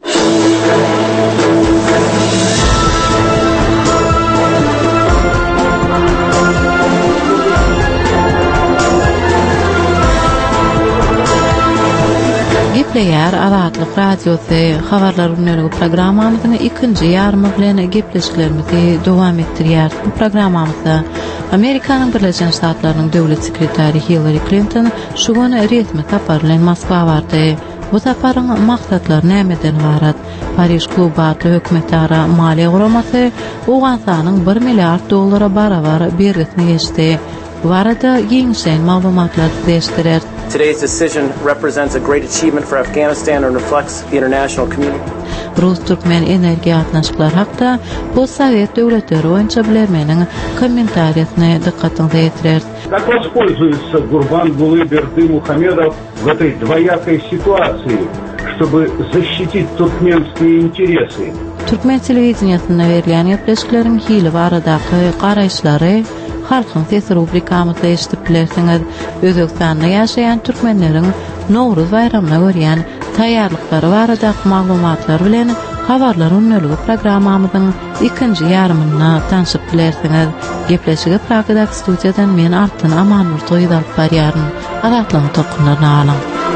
Gepleýär Azatlyk radiosy habarlar ünlügi programmamyzyň ikinji ýarmy bilen gepleşiklerimizi dowam etdirýär. Bu programmamyzda Amerikanyň Birleşen Ştatlarynyň döwlet sekretary Hillary Clinton şu güni resmi tapar bilen Moskwa bardy. Bu taparyň maksatlary nämeden ibarat? Paris kluby hökümetara maliýe guramasy Owgansanyň bir milliard dollara barabar bergisini geçdi. Bu arada ýeňişen maglumatlar beşdirer. Today's decision represents a great achievement for Afghanistan and reflects the international community. Rus-Türkmen energiýa atnaşyklar hakda bu Sowet döwletleri boýunça bilermeniň kommentariýasyna dikkatinizi ýetirer. Как воспользуется Гурбангулы Бердымухамедов в этой двоякой ситуации, чтобы защитить туркменские интересы? Türkmen telewizionyasynda berilýän ýepleşikleriň hili baradaky garaýşlary halkyň sesi rubrikamyzda eşitip bilersiňiz. Özbekistanda ýaşaýan türkmenleriň Nowruz bayramyna görýän taýýarlyklary baradaky maglumatlar bilen habarlar ünlüligi programmamyzyň ikinji ýarmyna tanışyp bilersiňiz. Gepleşigi Pragadak studiýadan men Artyn Amanur toýdalyp barýaryn. Azatlygyň tokunlaryny alyň.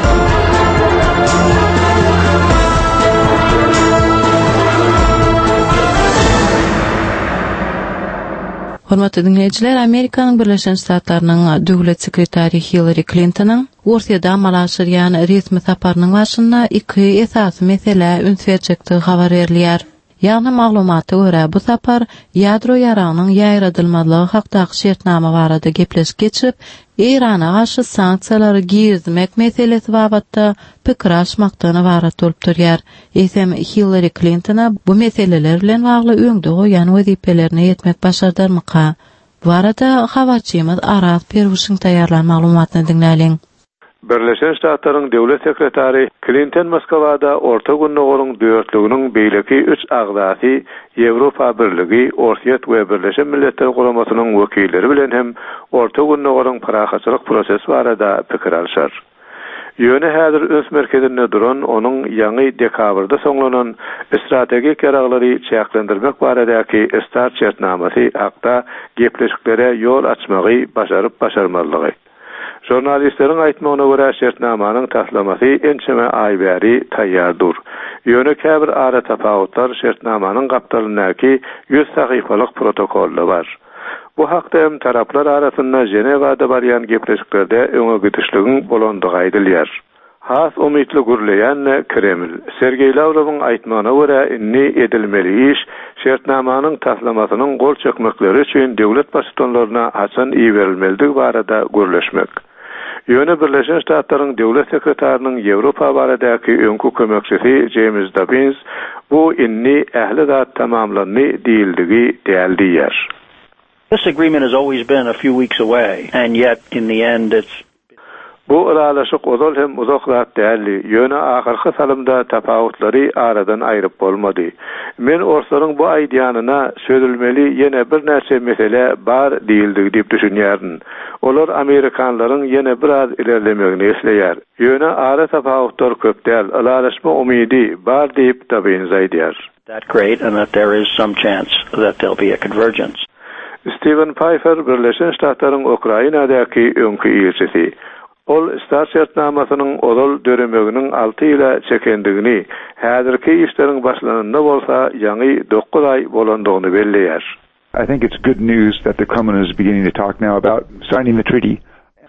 Hormatly dinleyijiler, Amerikanyň Birleşen Ştatlarynyň döwlet sekretary Hillary Clinton'yň Orsiýada amalaşyrýan resmi saparynyň başynda iki esasy mesele ünsüýetjekdigi habar berilýär. Ýagny maglumata görä bu sapar ýadro ýaragynyň ýaýradylmalygy hakdaky şertnama barada gepleşip geçip, Irana garşy sanksiýalary gizmek meselesi babatda pikir açmakdan ibarat bolup durýar. Esem Hillary Clinton'a bu meseleler bilen bagly öňde goýan wezipelerini ýetmek başardyrmyka? Bu arada habarçymyz Aras Perwişiň taýýarlan maglumatyny dinläliň. Birleşen Ştatlaryň döwlet sekretary Clinton Moskwada Orta Günnogorun döwletliginiň beýleki üç agdasy Ýewropa Birligi, Orsiýet we Birleşen Milletler Guramasynyň wekilleri bilen hem Orta Günnogorun parahaçylyk prosesi barada pikir alşar. Ýöne häzir öz merkezinde duran onuň ýangy dekabrda soňlanan strategik ýaraglary çäklendirmek baradaky Start şertnamasy hakda gepleşiklere ýol açmagy başaryp başarmalygy. Jurnalistleriň aýtmagyna görä şertnamanyň taslamasy ençeme aý bäri taýýardyr. Ýöne käbir ara tapawutlar şertnamanyň gapdalyndaky yüz sahyfalyk protokolle bar. Bu hakda hem taraplar arasynda Jenewada barýan gepleşiklerde öňe gidişligiň bolandygy aýdylýar. Has umytly gürleýän Kreml, Sergey Lavrowyň aýtmagyna görä inni edilmeli iş şertnamanyň taslamasynyň gol çökmekleri üçin döwlet başçylaryna haçan iý berilmeligi barada gürleşmek. Ýöne Birleşen Ştatlaryň döwlet sekretarynyň Ýewropa baradaky öňkü kömekçisi James Dobbins bu inni ähli zat tamamlandy diýildigi däldiýär. This agreement has always been a few weeks away, and yet in the end it's Bu ulalaşyk ozal hem uzak zat däldi. Ýöne ahyrky salymda tapawutlary aradan aýryp bolmady. Men orsaryň bu aýdýanyna sözülmeli ýene bir näçe mesele bar diýildigi diýip düşünýärdim. Olar Amerikanlaryň ýene biraz ilerlemegini esleýär. Ýöne ara tapawutlar köp däl, ulalaşma umydy bar diýip tabiň zaýdýar. That great and that there is some chance that there'll be a convergence. Stephen Pfeiffer Birleşen Ştatlaryň Ukrainadaky öňkü elçisi. Ol Start şertnamasynyň odal döremeginiň alty ýyla çekendigini, häzirki işleriň başlananda bolsa ýangy dokuz ay bolandygyny belleýär. I think it's good news that the Kremlin is beginning to talk now about signing the treaty.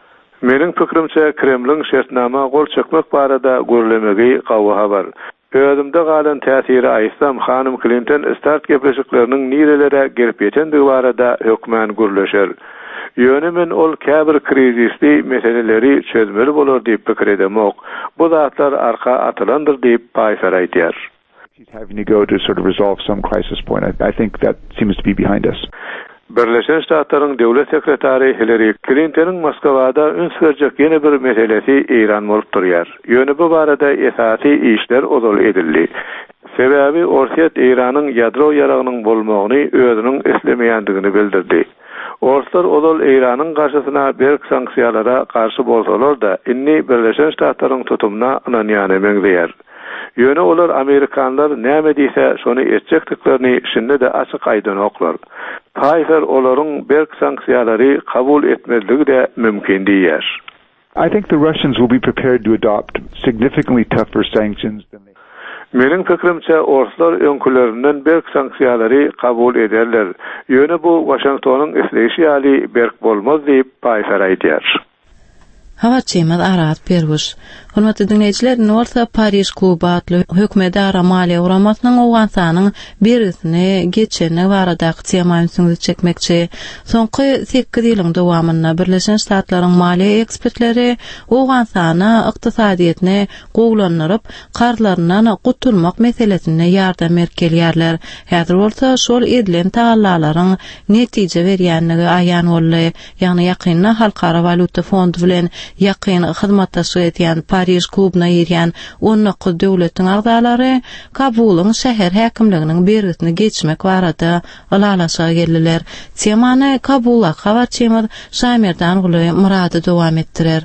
Meniň pikirimçe Kremlin şertnama gol çökmek barada görlemegi gawa bar. Özümde galan täsiri aýsam, Hanym Clinton Start gepleşikleriniň nirelere gelip ýetendigi barada hökmän gürleşer. Ýöne men ol käbir krizisli meseleleri çözmeli bolar diýip pikir edemok. Bu zatlar arka atylandyr diýip Pfeiffer aýdýar. He's having to go to sort of resolve some crisis point. I, I think that seems to be behind us. Birleşen Ştatlaryň döwlet sekretary Hillary Clinton'yň Moskwada ünsürjek ýene bir meselesi Iran bolup durýar. Ýöne bu barada esasy işler ozal edildi. Sebäbi Orsiýet Iranyň ýadro ýaragynyň bolmagyny özüniň islemeýändigini bildirdi. Orslar ozal Iranyň garşysyna berk sanksiýalara garşy bolsalar da inni Birleşen Ştatlaryň tutumuna ynanýany meňzeýär. Ýöne olar Amerikanlar näme diýse şonu etjekdiklerini şinde de açyk aýdanoklar. Pfizer olaryň berk sanksiýalary kabul etmezligi de mümkin diýer. I think the Russians will be prepared to adopt significantly tougher sanctions than they. Menin fikrimçe Ruslar öňkülerinden berk sanksiýalary kabul ederler. Ýöne bu Washingtonyň isleýişi ýaly berk bolmaz diýip Pfizer aýdýar. Hava çeýmez Arat Perwuş. Hormatly dinleýijiler, North Paris kluby atly hökümdara maliýe uramasynyň Owgansanyň berisini geçeni baradaky temaýyny çekmekçi. Soňky sekiz ýylyň dowamyna Birleşen Ştatlaryň maliýe ekspertleri Owgansany ykdysadyetine gowlandyryp, karlaryndan gutulmak meselesine ýardam berýärler. Häzir bolsa şol edilen taýdanlaryň netije berýänligi aýan boldy. Ýagny ýakynda Halkara Valuta Fondy bilen ýakyn hyzmatdaşlyk etýän Paris klubuna ýerýän on dokuz döwletiň agdalary Kabulyň şäher häkimliginiň berisini geçmek barada alalaşa geldiler. Temany Kabula habar çeýmez Şamerdan Guly Murady dowam etdirer.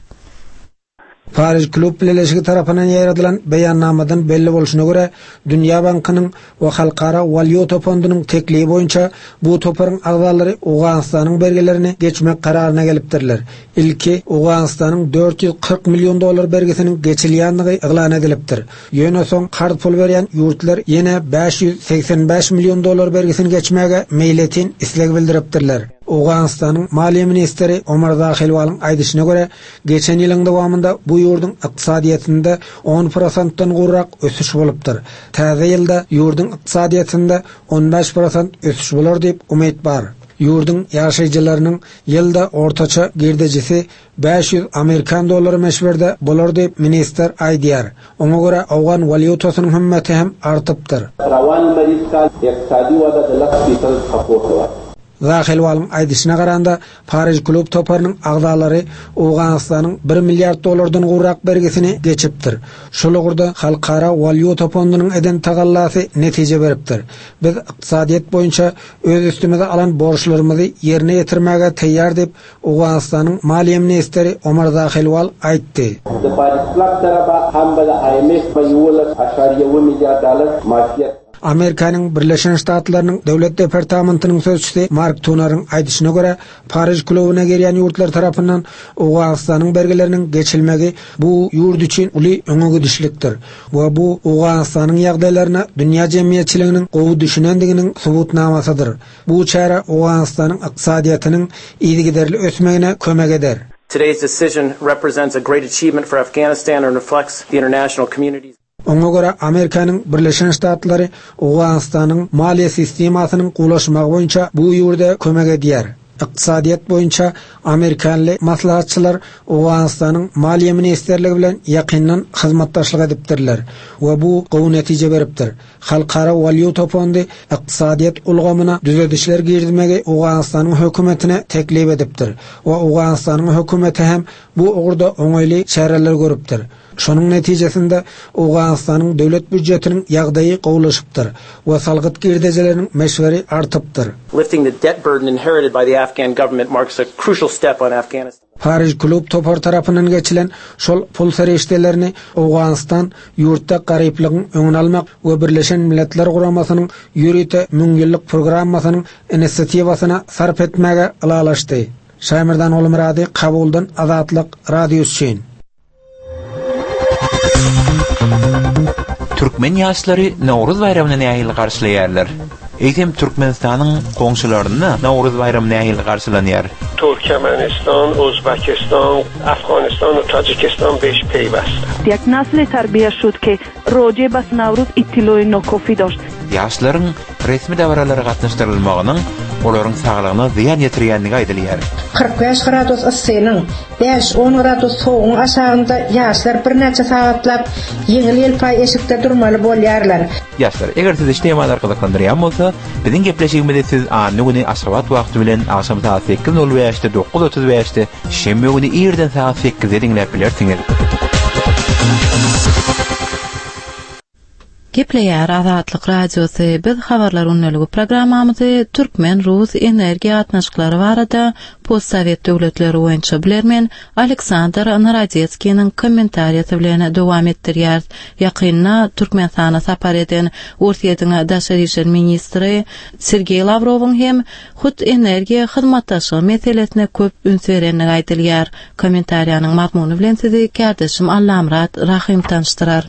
Paris Klub Birleşigi tarapyndan ýaradylan beýannamadan belli bolşuna görä, Dünýä Bankynyň we Halkara Valyuta Fondunyň teklibi boýunça bu toparyň agdalary Owganistanyň bergelerini geçmek kararyna gelipdirler. Ilki Owganistanyň dört yüz kırk milyon dolar bergisiniň geçilýänligi eglan edilipdir. Ýöne soň kart pul berýän ýurtlar ýene beş yüz seksen beş milyon dolar bergisini geçmäge meýletin isleg bildiripdirler. Owganistanyň Maliýe ministeri Omar Zahilwalyň aýdyşyna görä, geçen ýylyň dowamında bu ýurduň ykdysadyetinde on prosentdan gurrak ösüş bolupdyr. Täze ýylda ýurduň ykdysadyetinde on beş prosent ösüş bolar diýip umyt bar. Ýurduň ýaşaýjylarynyň ýylda ortaça girdejisi beş yüz Amerikan dolary meşberde bolar diýip minister aýdýar. Oňa görä awgan valyutasynyň hymmaty hem artypdyr. Zahilwalyň aýdyşyna garanda Paris klub toparynyň agdalary Owganistanyň bir milliard dolardan gurrak bergisini geçipdir. Şol ugurda Halkara Valyuta Fondunyň eden tagallasy netije beripdir. Biz ykdysadyet boýunça öz üstümize alan borçlarymyzy ýerine ýetirmäge teýýar diýip Owganistanyň Maliýe ministeri Omar Zahilwal aýtdy. Amerikanyň Birleşen Ştatlarynyň döwlet departamentining sözçüsi Mark Tunaryň aýdyşyna görä, Paris klubyna gelýän ýurtlar tarapyndan Owganistanyň bergileriniň geçilmegi bu ýurt üçin uly öňügidişlikdir. We bu Owganistanyň ýagdaýlaryna dünýä jemgyýetçiliginiň gowy düşünendiginiň subutnamasydyr. Bu çara Owganistanyň ykdysadyetiniň ýygyderli ösmegine kömek eder. Today's decision represents a great achievement for Afghanistan and reflects the international community's. Oňa görä Amerikanyň Birleşen Ştatlary Owganistanyň maliýe sistemasynyň gulaşmagy boýunça bu ýurda kömek edýär. Ykdysadyet boýunça Amerikanly maslahatçylar Owganistanyň maliýe ministerligi bilen ýakyndan hyzmatdaşlyk edipdirler we bu gowy netije beripdir. Halkara Valyuta Fondy ykdysadyet ulgamyna düzelişler girdimege Owganistanyň hökümetine teklip edipdir we Owganistanyň hökümeti hem bu ugurda oňaýly çäreler görüpdir. Şonuň netijesinde Owganistanyň döwlet büdjetiniň ýagdaýy gowlaşypdyr we salgyt girdejeleriniň meşberi artypdyr. Lifting the debt burden inherited by the Afghan government marks a crucial step on Afghanistan. Paris klub topar tarapyndan geçilen şol pul serişdelerini Owganistan ýurtda garyplygyň öňüne almak we Birleşen Milletler Guramasynyň ýürüte müňillik programmasynyň inisiatiwasyna sarp etmäge alalaşdy. Şamerdan Guly Murady, Kabuldan Azatlyk radiosyny. Türkmen ýaşlary Nowruz bayramyny nähili garşylaýarlar. Eýsem Türkmenistanyň goňşularyna Nowruz bayramyny nähili garşylanýar. Türkmenistan, Özbekistan, Afganistan we Tajikistan beş peýwast. Ýak nasly tarbiýa şutki roje bas Nowruz ittiloy nokofi dost. Ýaşlaryň resmi dawralara gatnaşdyrylmagynyň olaryň saglygyna ziýan ýetirýänligi aýdylýar. kırk beş gradus ıssynyň beş on gradus soğuğun aşağında ýaşlar bir neçe sagatlap ýeňil ýelpay eşikde durmaly bolýarlar. Ýaşlar, eger siz işleýän arkalyklandyrýan bolsa, biziň gepleşigimizde siz any güni aşgabat wagty bilen akşam saat sekiz nol beşde dokuz otuz beşde şembe güni ýerden saat sekizde dinläp bilersiňiz. Gepleýär Azatlyk Radiosy biz habarlar unneligi programmamyzy Türkmen-Rus energiýa atnaşyklary barada postsovet döwletleri boýunça bilermen Aleksandr Narodetskiň kommentariýasy bilen dowam etdirýär. Ýakynda Türkmenistana sapar eden Ortiýadyň daşary işler ministri Sergey Lavrowyň hem hut energiýa hyzmatdaşlygy meselesine köp üns berenligi aýdylýar. Kommentariýanyň mazmuny bilen sizi kardeşim Allamrat Rahim tanıştyrar.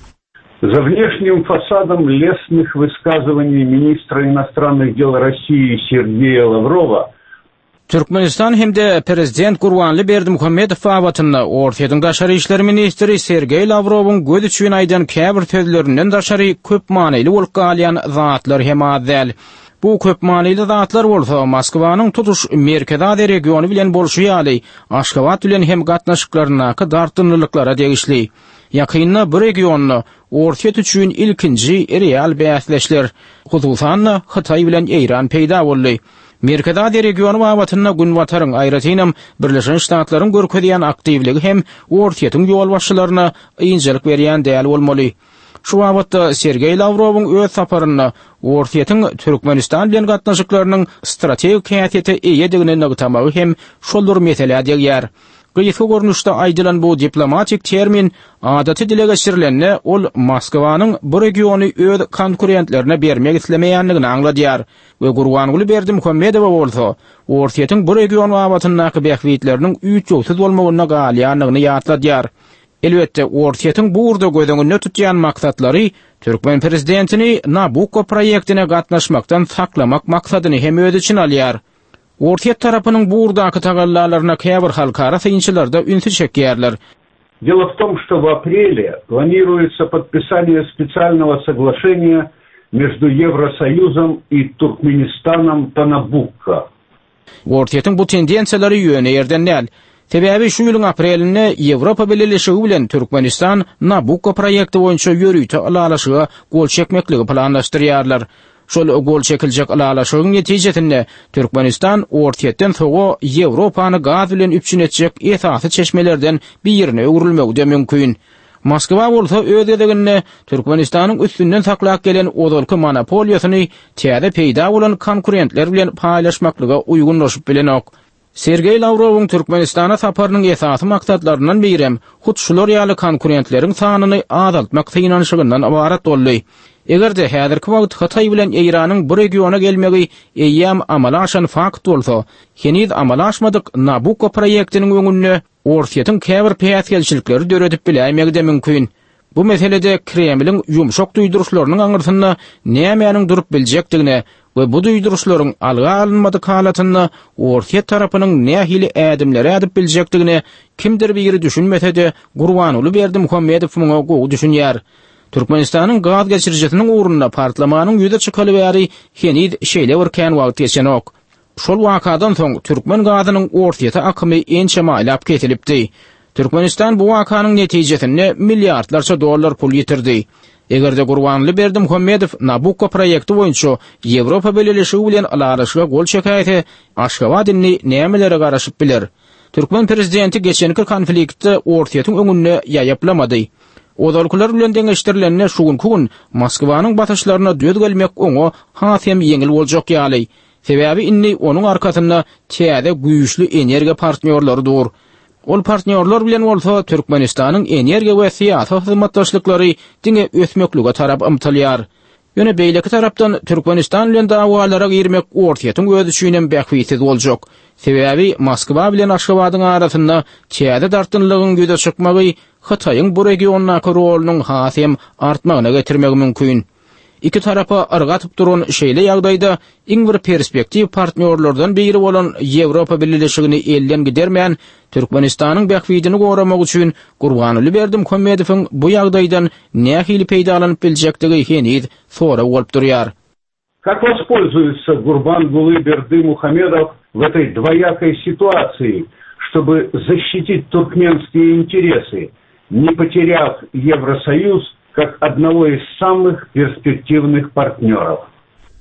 За внешним фасадом лестных высказываний министра иностранных дел России Сергея Лаврова Türkmenistan hemde prezident Gurbanly Berdimuhammedow fawatyny Ortiýadyň daşary işler ministri Sergey Lavrowyň göz üçin aýdan käbir sözlerinden daşary köp manyly bolup galýan zatlar hem adel. Bu köp manyly zatlar bolsa Moskwanyň tutuş merkezde regiony bilen bolşy ýaly Aşgabat bilen hem gatnaşyklaryna dartynlyklara degişli. Ýakynda bu regiony Ortiýat üçin ilkinji real bäsleşler, hususan Hytaý bilen Eýran peýda boldy. Merkezde regiony babatyna gün bataryň aýratynam Birleşen Ştatlaryň görkezýän aktivligi hem Ortiýatyň ýol başçylaryna ýyňjylyk berýän däl bolmaly. Şu wagtda Sergey Lavrowyň öz saparyny Ortiýatyň Türkmenistan bilen gatnaşyklarynyň strategik häsiýeti eýedigini nagtamagy hem şoldur mesele edýär. Gyýsy görnüşde aýdylan bu diplomatik termin adaty dile geçirilenne ol Moskwanyň bu regiony öz konkurentlerine bermek islemeýänligini aňladýar we Gurbanly Berdimuhammedow bolsa Ortiýatyň bu region babatynyň bähwitleriniň üç ýolsuz bolmagyna galýanlygyny ýatladýar. Elbetde Ortiýatyň bu urda gözüňde tutýan maksatlary Türkmen prezidentini Nabucco proýektine gatnaşmakdan saklamak maksadyny hem öz için alýar. Ortiýat tarapynyň bu urdaky tagallalaryna käbir halkara synçylarda ünsü çekýärler. Дело в том, что в апреле планируется подписание специального соглашения между Евросоюзом и Туркменистаном по Набукко. Ortiýatyň bu tendensiýalary ýöne ýerden Sebäbi şu ýylyň aprelinde Ýewropa Birleşigi bilen Türkmenistan Nabucco proýekti boýunça ýörüýte alalaşyga gol çekmekligi planlaşdyrýarlar. Şol gol çekiljek alalaşygyň netijesinde Türkmenistan Ortiýatdan soňra Ýewropany gaz bilen üpçün etjek esasy çeşmelerden birine öwrülmegi mümkin. Moskwa bolsa öz edeginde Türkmenistanyň üstünden saklap gelen odolky monopoliýasyny täze peýda bolan konkurentler bilen paýlaşmaklyga uýgunlaşyp bilenok. Sergey Lavrowyň Türkmenistana saparynyň esasy maksatlaryndan birem hut şular ýaly konkurentleriň sanyny azaltmak synanyşygyndan ibaret boldy. Egerde häzirki wagt Hytaý bilen Eýranyň bu regiona gelmegi eýýam amalaşan fakt bolsa, heniz amalaşmadyk Nabucco proýektiniň öňünde Ortiýatyň käbir päsgelçilikleri döredip bilämegi de mümkin. Bu meselede Kremliň ýumşak duýduruşlarynyň aňyrsyna nämeýäniň durup biljekdigine we bu duýduruşlaryň alga alınmadyk halatyny Ortiýat tarapynyň nähili ädimleri edip biljekdigine kimdir biri düşünmese de Gurbanly Berdimuhammedow muňa gowy düşünýär. Türkmenistanyň gaz geçirjisiniň uğruna partlamanyň ýüze çykaly bäri heniz şeýle bir kän wagt geçenok. Şol wakadan soň Türkmen gazynyň Ortiýata akymy ençe maýlap ketilipdi. Türkmenistan bu wakanyň netijesinde milliardlarça dollar pul ýitirdi. Egerde Gurbanly Berdimuhammedow Nabucco proýekti boýunça Ýewropa Birleşigi bilen alalaşyga gol çekäýdi, Aşgabatyny nämelere garaşyp biler. Türkmen prezidenti geçenki konfliktde Ortiýatyň öňünde ýaýaplamady. Odalkular bilen deňeşdirilenne şugun kun Moskwanyň batyşlaryna döz gelmek oňa hasem ýeňil boljak ýaly. Sebäbi inni onuň arkasynda täze güýçli energiýa partnýorlary dur. Ol partnýorlar bilen bolsa Türkmenistanyň energiýa we syýasat hyzmatdaşlyklary diňe ösmeklige tarap ymtylýar. Ýöne beýleki tarapdan Türkmenistan bilen dawalara girmek Ortiýatyň öz üçinem bähwisiz boljak. Sebäbi Moskwa bilen Aşgabatyň arasynda täze dartynlygyň güýde çykmagy Hytaýyň bu regionnaky rolunyň hasem artmagyna getirmegi mümkin. İki tarapa ırgatyp duran şeýle ýagdaýda iň bir perspektiv partnýorlardan biri bolan Ýewropa Birleşigini elden gidermeýän Türkmenistanyň bähwidini goramak üçin Gurbanly Berdimuhammedowyň bu ýagdaýdan nähili peýdalanyp biljekdigi heniz sora bolup durýar. Как воспользуется Гурбангулы Бердымухамедов в этой двоякой ситуации, чтобы защитить туркменские интересы, не потеряв Евросоюз как одного из самых перспективных партнеров?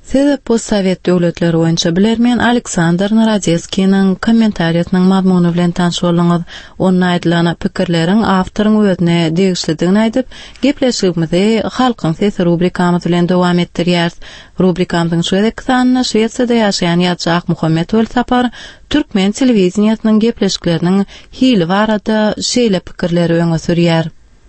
Siz postsovet döwletleri boýunça bilermen Aleksandr Narodetskiň kommentariýatynyň mazmuny bilen tanşylyňyz. Onun aýdylany pikirleriň awtoryň özüne degişlidigini aýdyp, gepleşigimizi halkyň sesi rubrikamyz bilen dowam etdirýär. Rubrikamyzyň şu ekranynda Şweýçarda ýaşaýan ýaşy Akmuhammed Ölsapar türkmen telewizionasynyň gepleşikleriniň hili barada şeýle pikirleri öňe sürýär.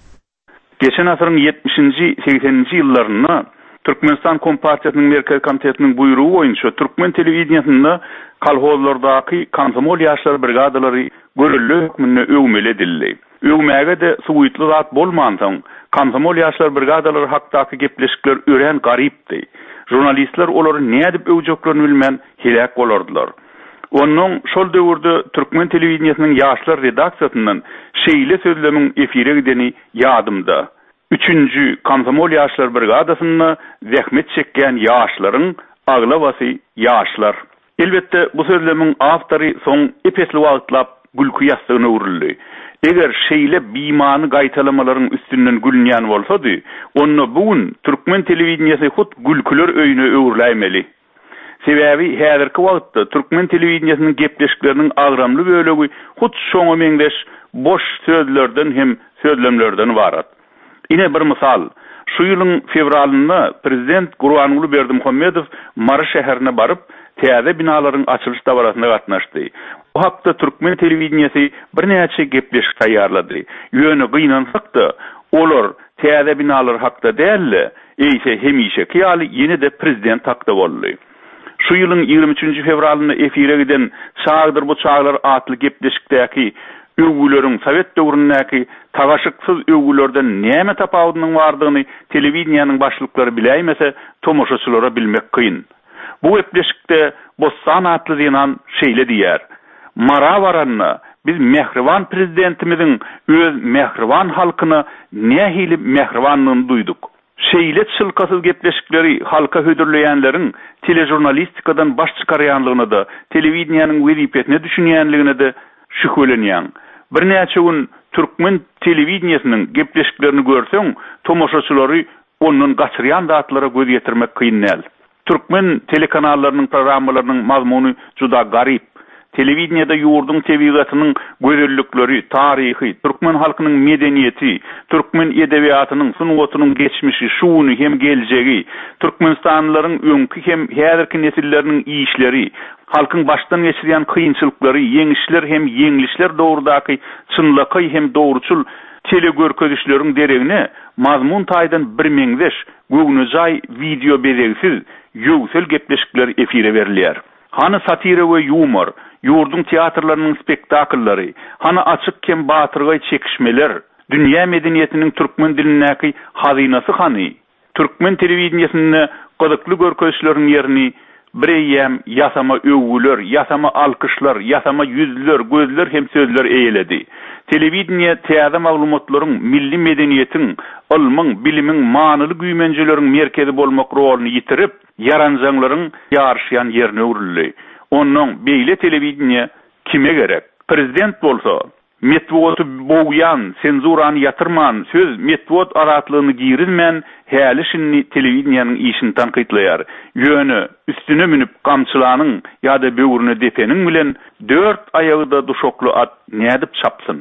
Geçen asyryň yetmişinji sekseninji ýyllaryna Türkmenistan Kompartiýasynyň Merkez Komitetiniň buýrugy boýunça Türkmen telewizionasynda kolhozlardaky komsomol ýaşlar brigadalary görüllü hökmüne öwmeli edildi. Öwmäge de suwytly zat bolmansaň, komsomol ýaşlar brigadalary hakdaky gepleşikler ören garypdy. Jurnalistler olary nädip öwjeklerini bilmän helak bolardylar. Onun şol döwürde Türkmen telewizionasynyň ýaşlar redaksiýasyndan şeýle sözlemiň efire gideni ýadymda. Üçüncü komsomol ýaşlar brigadasynda zähmet çekýän ýaşlaryň aglawasy ýaşlar. Elbetde bu sözlemiň awtory soň epesli wagtlap gülkü ýastygyna urildi. Eger şeýle bimany gaýtalamalaryň üstünden gülnýän bolsady, onu bugün Türkmen telewizionasy hut gülküler öýüne öwürläýmeli. Sebäbi häzirki wagtda Türkmen telewizionasynyň gepleşikleriniň agramly bölegi hut şoňa meňdeş boş sözlerden hem sözlemlerden barat. Ine bir misal, şu ýylyň fevralynda prezident Gurbanuly Berdimuhammedow Mara şäherine baryp, täze binalaryň açylyş dawrasyna gatnaşdy. Bu hakda Türkmen telewizionasy bir näçe gepleşik taýýarlady. Ýöne gynansak-da, olar täze binalar hakda dälle, eýse hemişe ýaly ýene-de prezident hakda boldy. Şu ýylyň ýygrimi üçinji fevralynda efire giden Çağdır bu çağlar atly gepleşikdäki öwgüleriň Sowet döwründäki tagaşyksyz öwgülerden näme tapawudynyň bardygyny telewizionanyň başlyklary biläýmese, tomoşaçylara bilmek kyn. Bu gepleşikde Bostan atly diýen şeýle diýär. Mara baranna biz mehriban prezidentimiziň öz mehriban halkyna nähili mehribanlygyny duýduk. Şeýle çylkasyz gepleşikleri halka hödürleýänleriň telejurnalistikadan baş çykarýanlygyny da, telewizionanyň wezipetine düşünýänligine de şühülenýän. Bir näçe gün Türkmen telewizionasynyň gepleşiklerini görseň, tomoşaçylary onuň gaçyrýan zatlara göz ýetirmek kynnyl. Türkmen telekanallarynyň programmalarynyň mazmuny juda garyp. Televizionyada ýurdun tebigatynyň görellikleri, taryhy, Türkmen halkynyň medeniýeti, Türkmen edebiýatynyň, sunuwatynyň geçmişi, şuny hem geljegi, Türkmenistanlylaryň öňkü hem häzirki nesilleriniň işleri, halkyň başdan geçirýän kynçylyklary, ýeňişler hem ýeňilişler dogrudaky çynlaky hem dogruçul tele görkezişleriň deregine mazmun taýdan bir meňdeş göwnüjay video beregsiz ýöwsel gepleşikler efire berilýär. Hany satira we humor, ýurdun teatrlarynyň spektakllary, hany açyk kem batyrgy çekişmeler, dünýä medeniýetiniň türkmen dilindäki hazynasy hany. Türkmen telewizionasyny gydykly görkezişleriň ýerini bireýem ýasama öwgüler, ýasama alkyşlar, ýasama ýüzler, gözler hem sözler eýeledi. Telewizionýa täze maglumatlaryň milli medeniýetiň, ilmiň, bilimiň manyly güýmenjeleriň merkezi bolmak roluny ýitirip, yaranjaňlaryň ýarşýan ýerine urildi. Onuň beýle telewizionýa kime gerek? Prezident bolsa, metbuaty boğyan, senzurany ýatyrman, söz metbuat aratlygyny girilmän, häli şinni telewizionýanyň işini tanqytlaýar. Ýöne üstüne minip gamçylanyň ýa-da böwrüne depeniň bilen dört aýagyda duşokly at nädip çapsyn.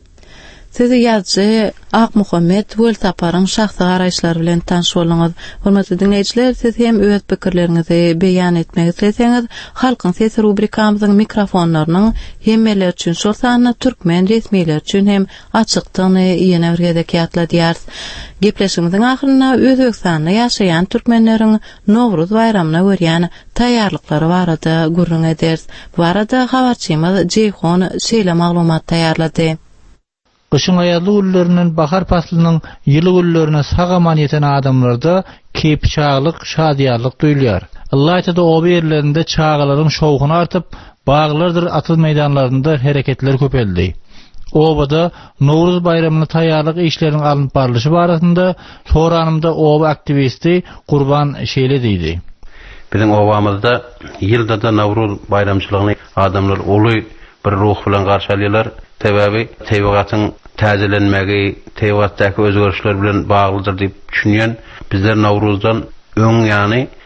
Sizi ýazgy Akmuhammed Ölsaparyň şahsy garaýşlary bilen tanşylyňyz. Hormatly dinleýijiler, siz hem öz pikirleriňizi beýan etmek isleseňiz, halkyň sesi rubrikamyzyň mikrofonlarynyň hemmeler üçin şol sanyna türkmen resmiýetler üçin hem açykdygyny ýene bir gedekýatla diýär. Gepleşigimiziň ahyryna Özbekistanda ýaşaýan türkmenleriň Nowruz bayramyna görýän taýýarlyklary barada gurrun ederiz. Bu arada habarçymyz Jeyhon şeýle maglumat taýýarlady. Kışın ayadlı güllerinin bahar faslıının yılı güllerine sağaman yeten adamlarda keyip çağlık, şadiyarlık duyuluyor. Allah'ta da o yerlerinde çağların şovkunu artıp, bağlardır atıl meydanlarında hareketler köpeldi. Obada Novruz bayramını tayyarlık işlerin alınıp barılışı barasında soranımda oba aktivisti Kurban Şeylediydi. Bizim obamızda yılda da Novruz bayramçılığını adamlar oluy bir ruh bilen karşılayırlar. Tebebi tebigatın täzelenmegi, tebigatdaky özgörüşler bilen baglydyr diýip düşünýän bizler Nowruzdan öň ýany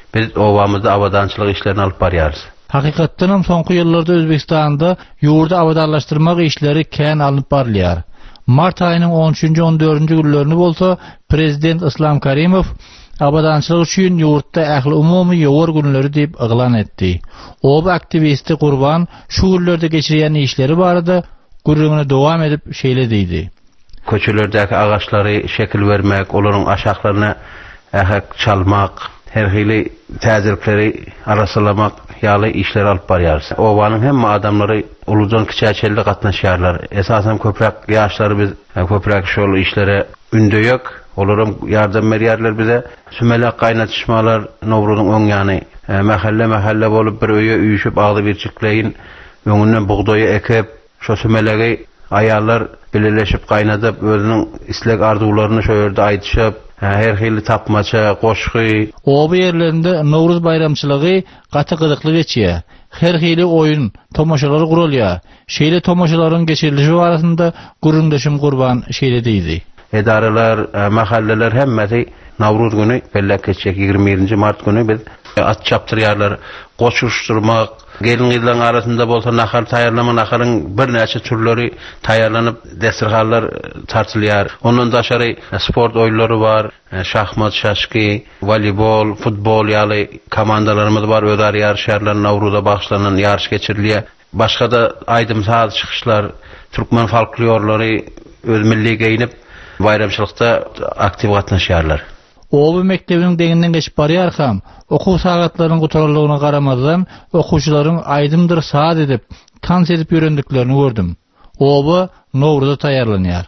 biz owamyzda awadançylyk işlerini alyp barýarys. Hakykatdan hem soňky ýyllarda Özbekistanda ýurda awadanlaşdyrmak işleri kän alyp barylýar. Mart aýynyň on üçünji on dördünji günlerini bolsa, Prezident Islom Karimov awadançylyk üçin ýurtda ähli umumy ýowar günleri diýip eglan etdi. O bu aktivisti Gurban şu günlerde geçirýän işleri barada gurruguna dowam edip şeýle diýdi. Köçelerdäki agaçlary şekil bermek, olaryň aşaklaryna ähak çalmak, her hili täzirlikleri arasalamak ýaly işler alyp barýarys. Owanyň hemme adamlary ulujan kiçäçelde gatnaşýarlar. Esasen köprek ýaşlary biz köprek şol işlere ündeýek. Olaram yardım berýärler bize. Sümelek gaýnatışmalar Nowruzyň öň ýany mahalle mahalle bolup bir öýe üýüşüp agdy bir çykleýin öňünden bugdoýy ekip şo sümelegi aýallar birleşip gaýnadyp özüniň isleg arzularyny şo ýerde aýdyşyp her hili tapmaça, goşgy. O bu yerlerinde Nowruz bayramçylygy gaty gyzykly geçýär. Her hili oyun, tomaşalary gurulýar. Şeýle tomaşalaryň geçirilişi barasynda gurundaşym Gurban şeýle diýdi. Edareler, mahalleler hemmeti Nowruz günü bellek geçecek ýygrimi birinji mart günü biz at çaptırýarlar, goşuşdurmak, gelin ýyllaryň arasynda bolsa nahar taýýarlama naharyň bir näçe türleri taýýarlanyp destirhanlar tartylýar. Ondan daşary sport oýunlary bar, şahmat, şaşky, voleybol, futbol ýaly komandalarymyz bar, öder ýarşarlar Nowruzda bagşlanan ýarş geçirilýär. Başga da aýdym saat çykyşlar, türkmen folklorlary öz milli geyinip bayramçylykda aktiv gatnaşýarlar. O bu mektebiniň deňinden geçip barýar ham, okuw sagatlarynyň gutarlygyna garamazdan okuwçylaryň aýdymdyr saat edip, tans edip ýörendiklerini gördüm. O bu Nowruzda taýýarlanýar.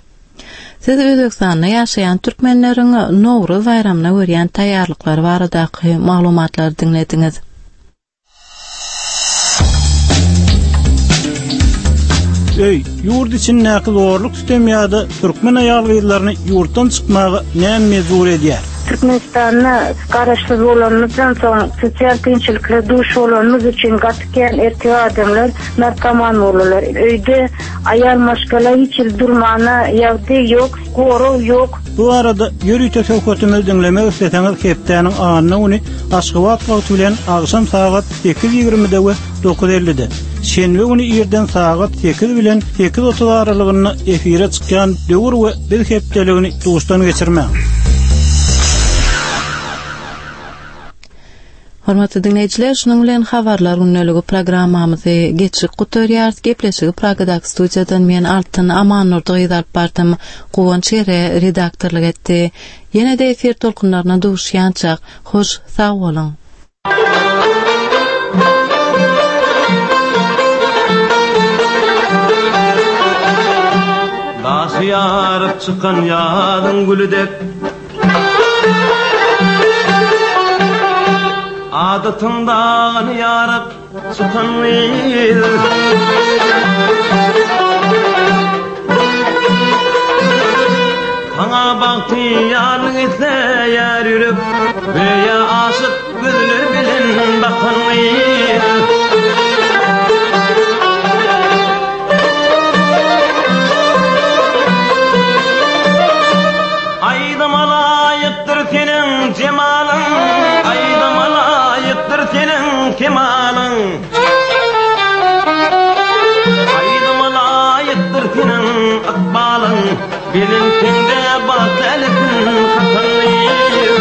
Siz Özbekistanda ýaşaýan türkmenleriň Nowruz bayramyna görýän taýýarlyklary baradaky maglumatlary dinlediňiz. Ey, yurt için näki zorluk tutemýady, türkmen aýalgylaryny ýurtdan çykmagy näme mezur edýär? Türkmenistan'a garaşlı olanımızdan sonra sosyal tinçilikle duş olanımız için gatıken erkek adamlar narkoman olurlar. Öyde ayal maşkala hiç durmana yavdi yok, koru yok. Bu arada yürüyte sövkötümüz dinlemek isteteňiz Keptäniň anyny uny Aşgabat wagty bilen agşam saat sekiz ýigrimide we dokuz ellide. Şenbe günü ýerden saat sekiz bilen sekiz otuz aralygyny efire çykýan döwür we bir Keptäligini duşdan geçirmek. Hormatly dinleyijiler, şunuň bilen habarlar günneligi programmamyzy geçik gutarýar. Gepleşigi Pragadaky studiýadan men Altyn Amanur alyp bardym. Gowan Çere redaktorlyk etdi. Ýene-de efir tolkunlaryna duşýançak. Hoş, sag bolun. Daşyar çykan ýadyň gülüdek adatından yarıp çıkan vil Kana baktı yarın etse yer yürüp veya aşık gözler bilen bakan vil Aydım alayıktır senin cemalın Aydım alayıktır senin kemalın Aydım alayıktır senin akbalın Bilinkinde batelisin katanlıyım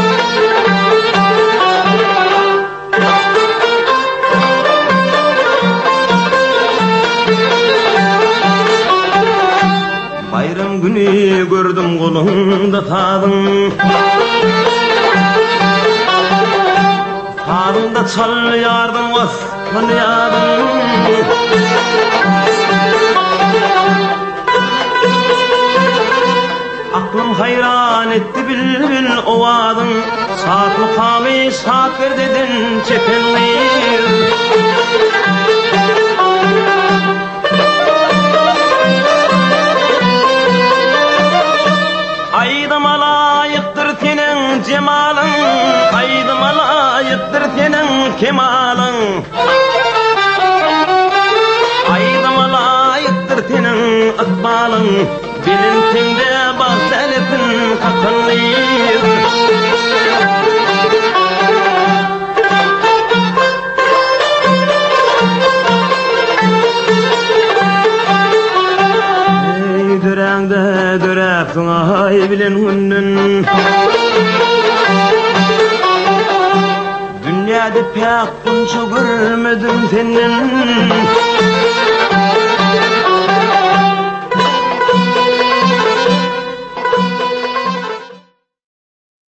Bayram günü gördüm kolunda tadın Tadında çal yardım was tanıyadın Aklım hayran etti bil bil ovadın Saat mukami saat ver dedin çepenliyim Aydım alayıktır senin cemalın Aydım alayıktır senin kemalın Aydım alayıktır senin akbalın Bilintinde bahselipin kakınlıyım pek bunça görmedim senin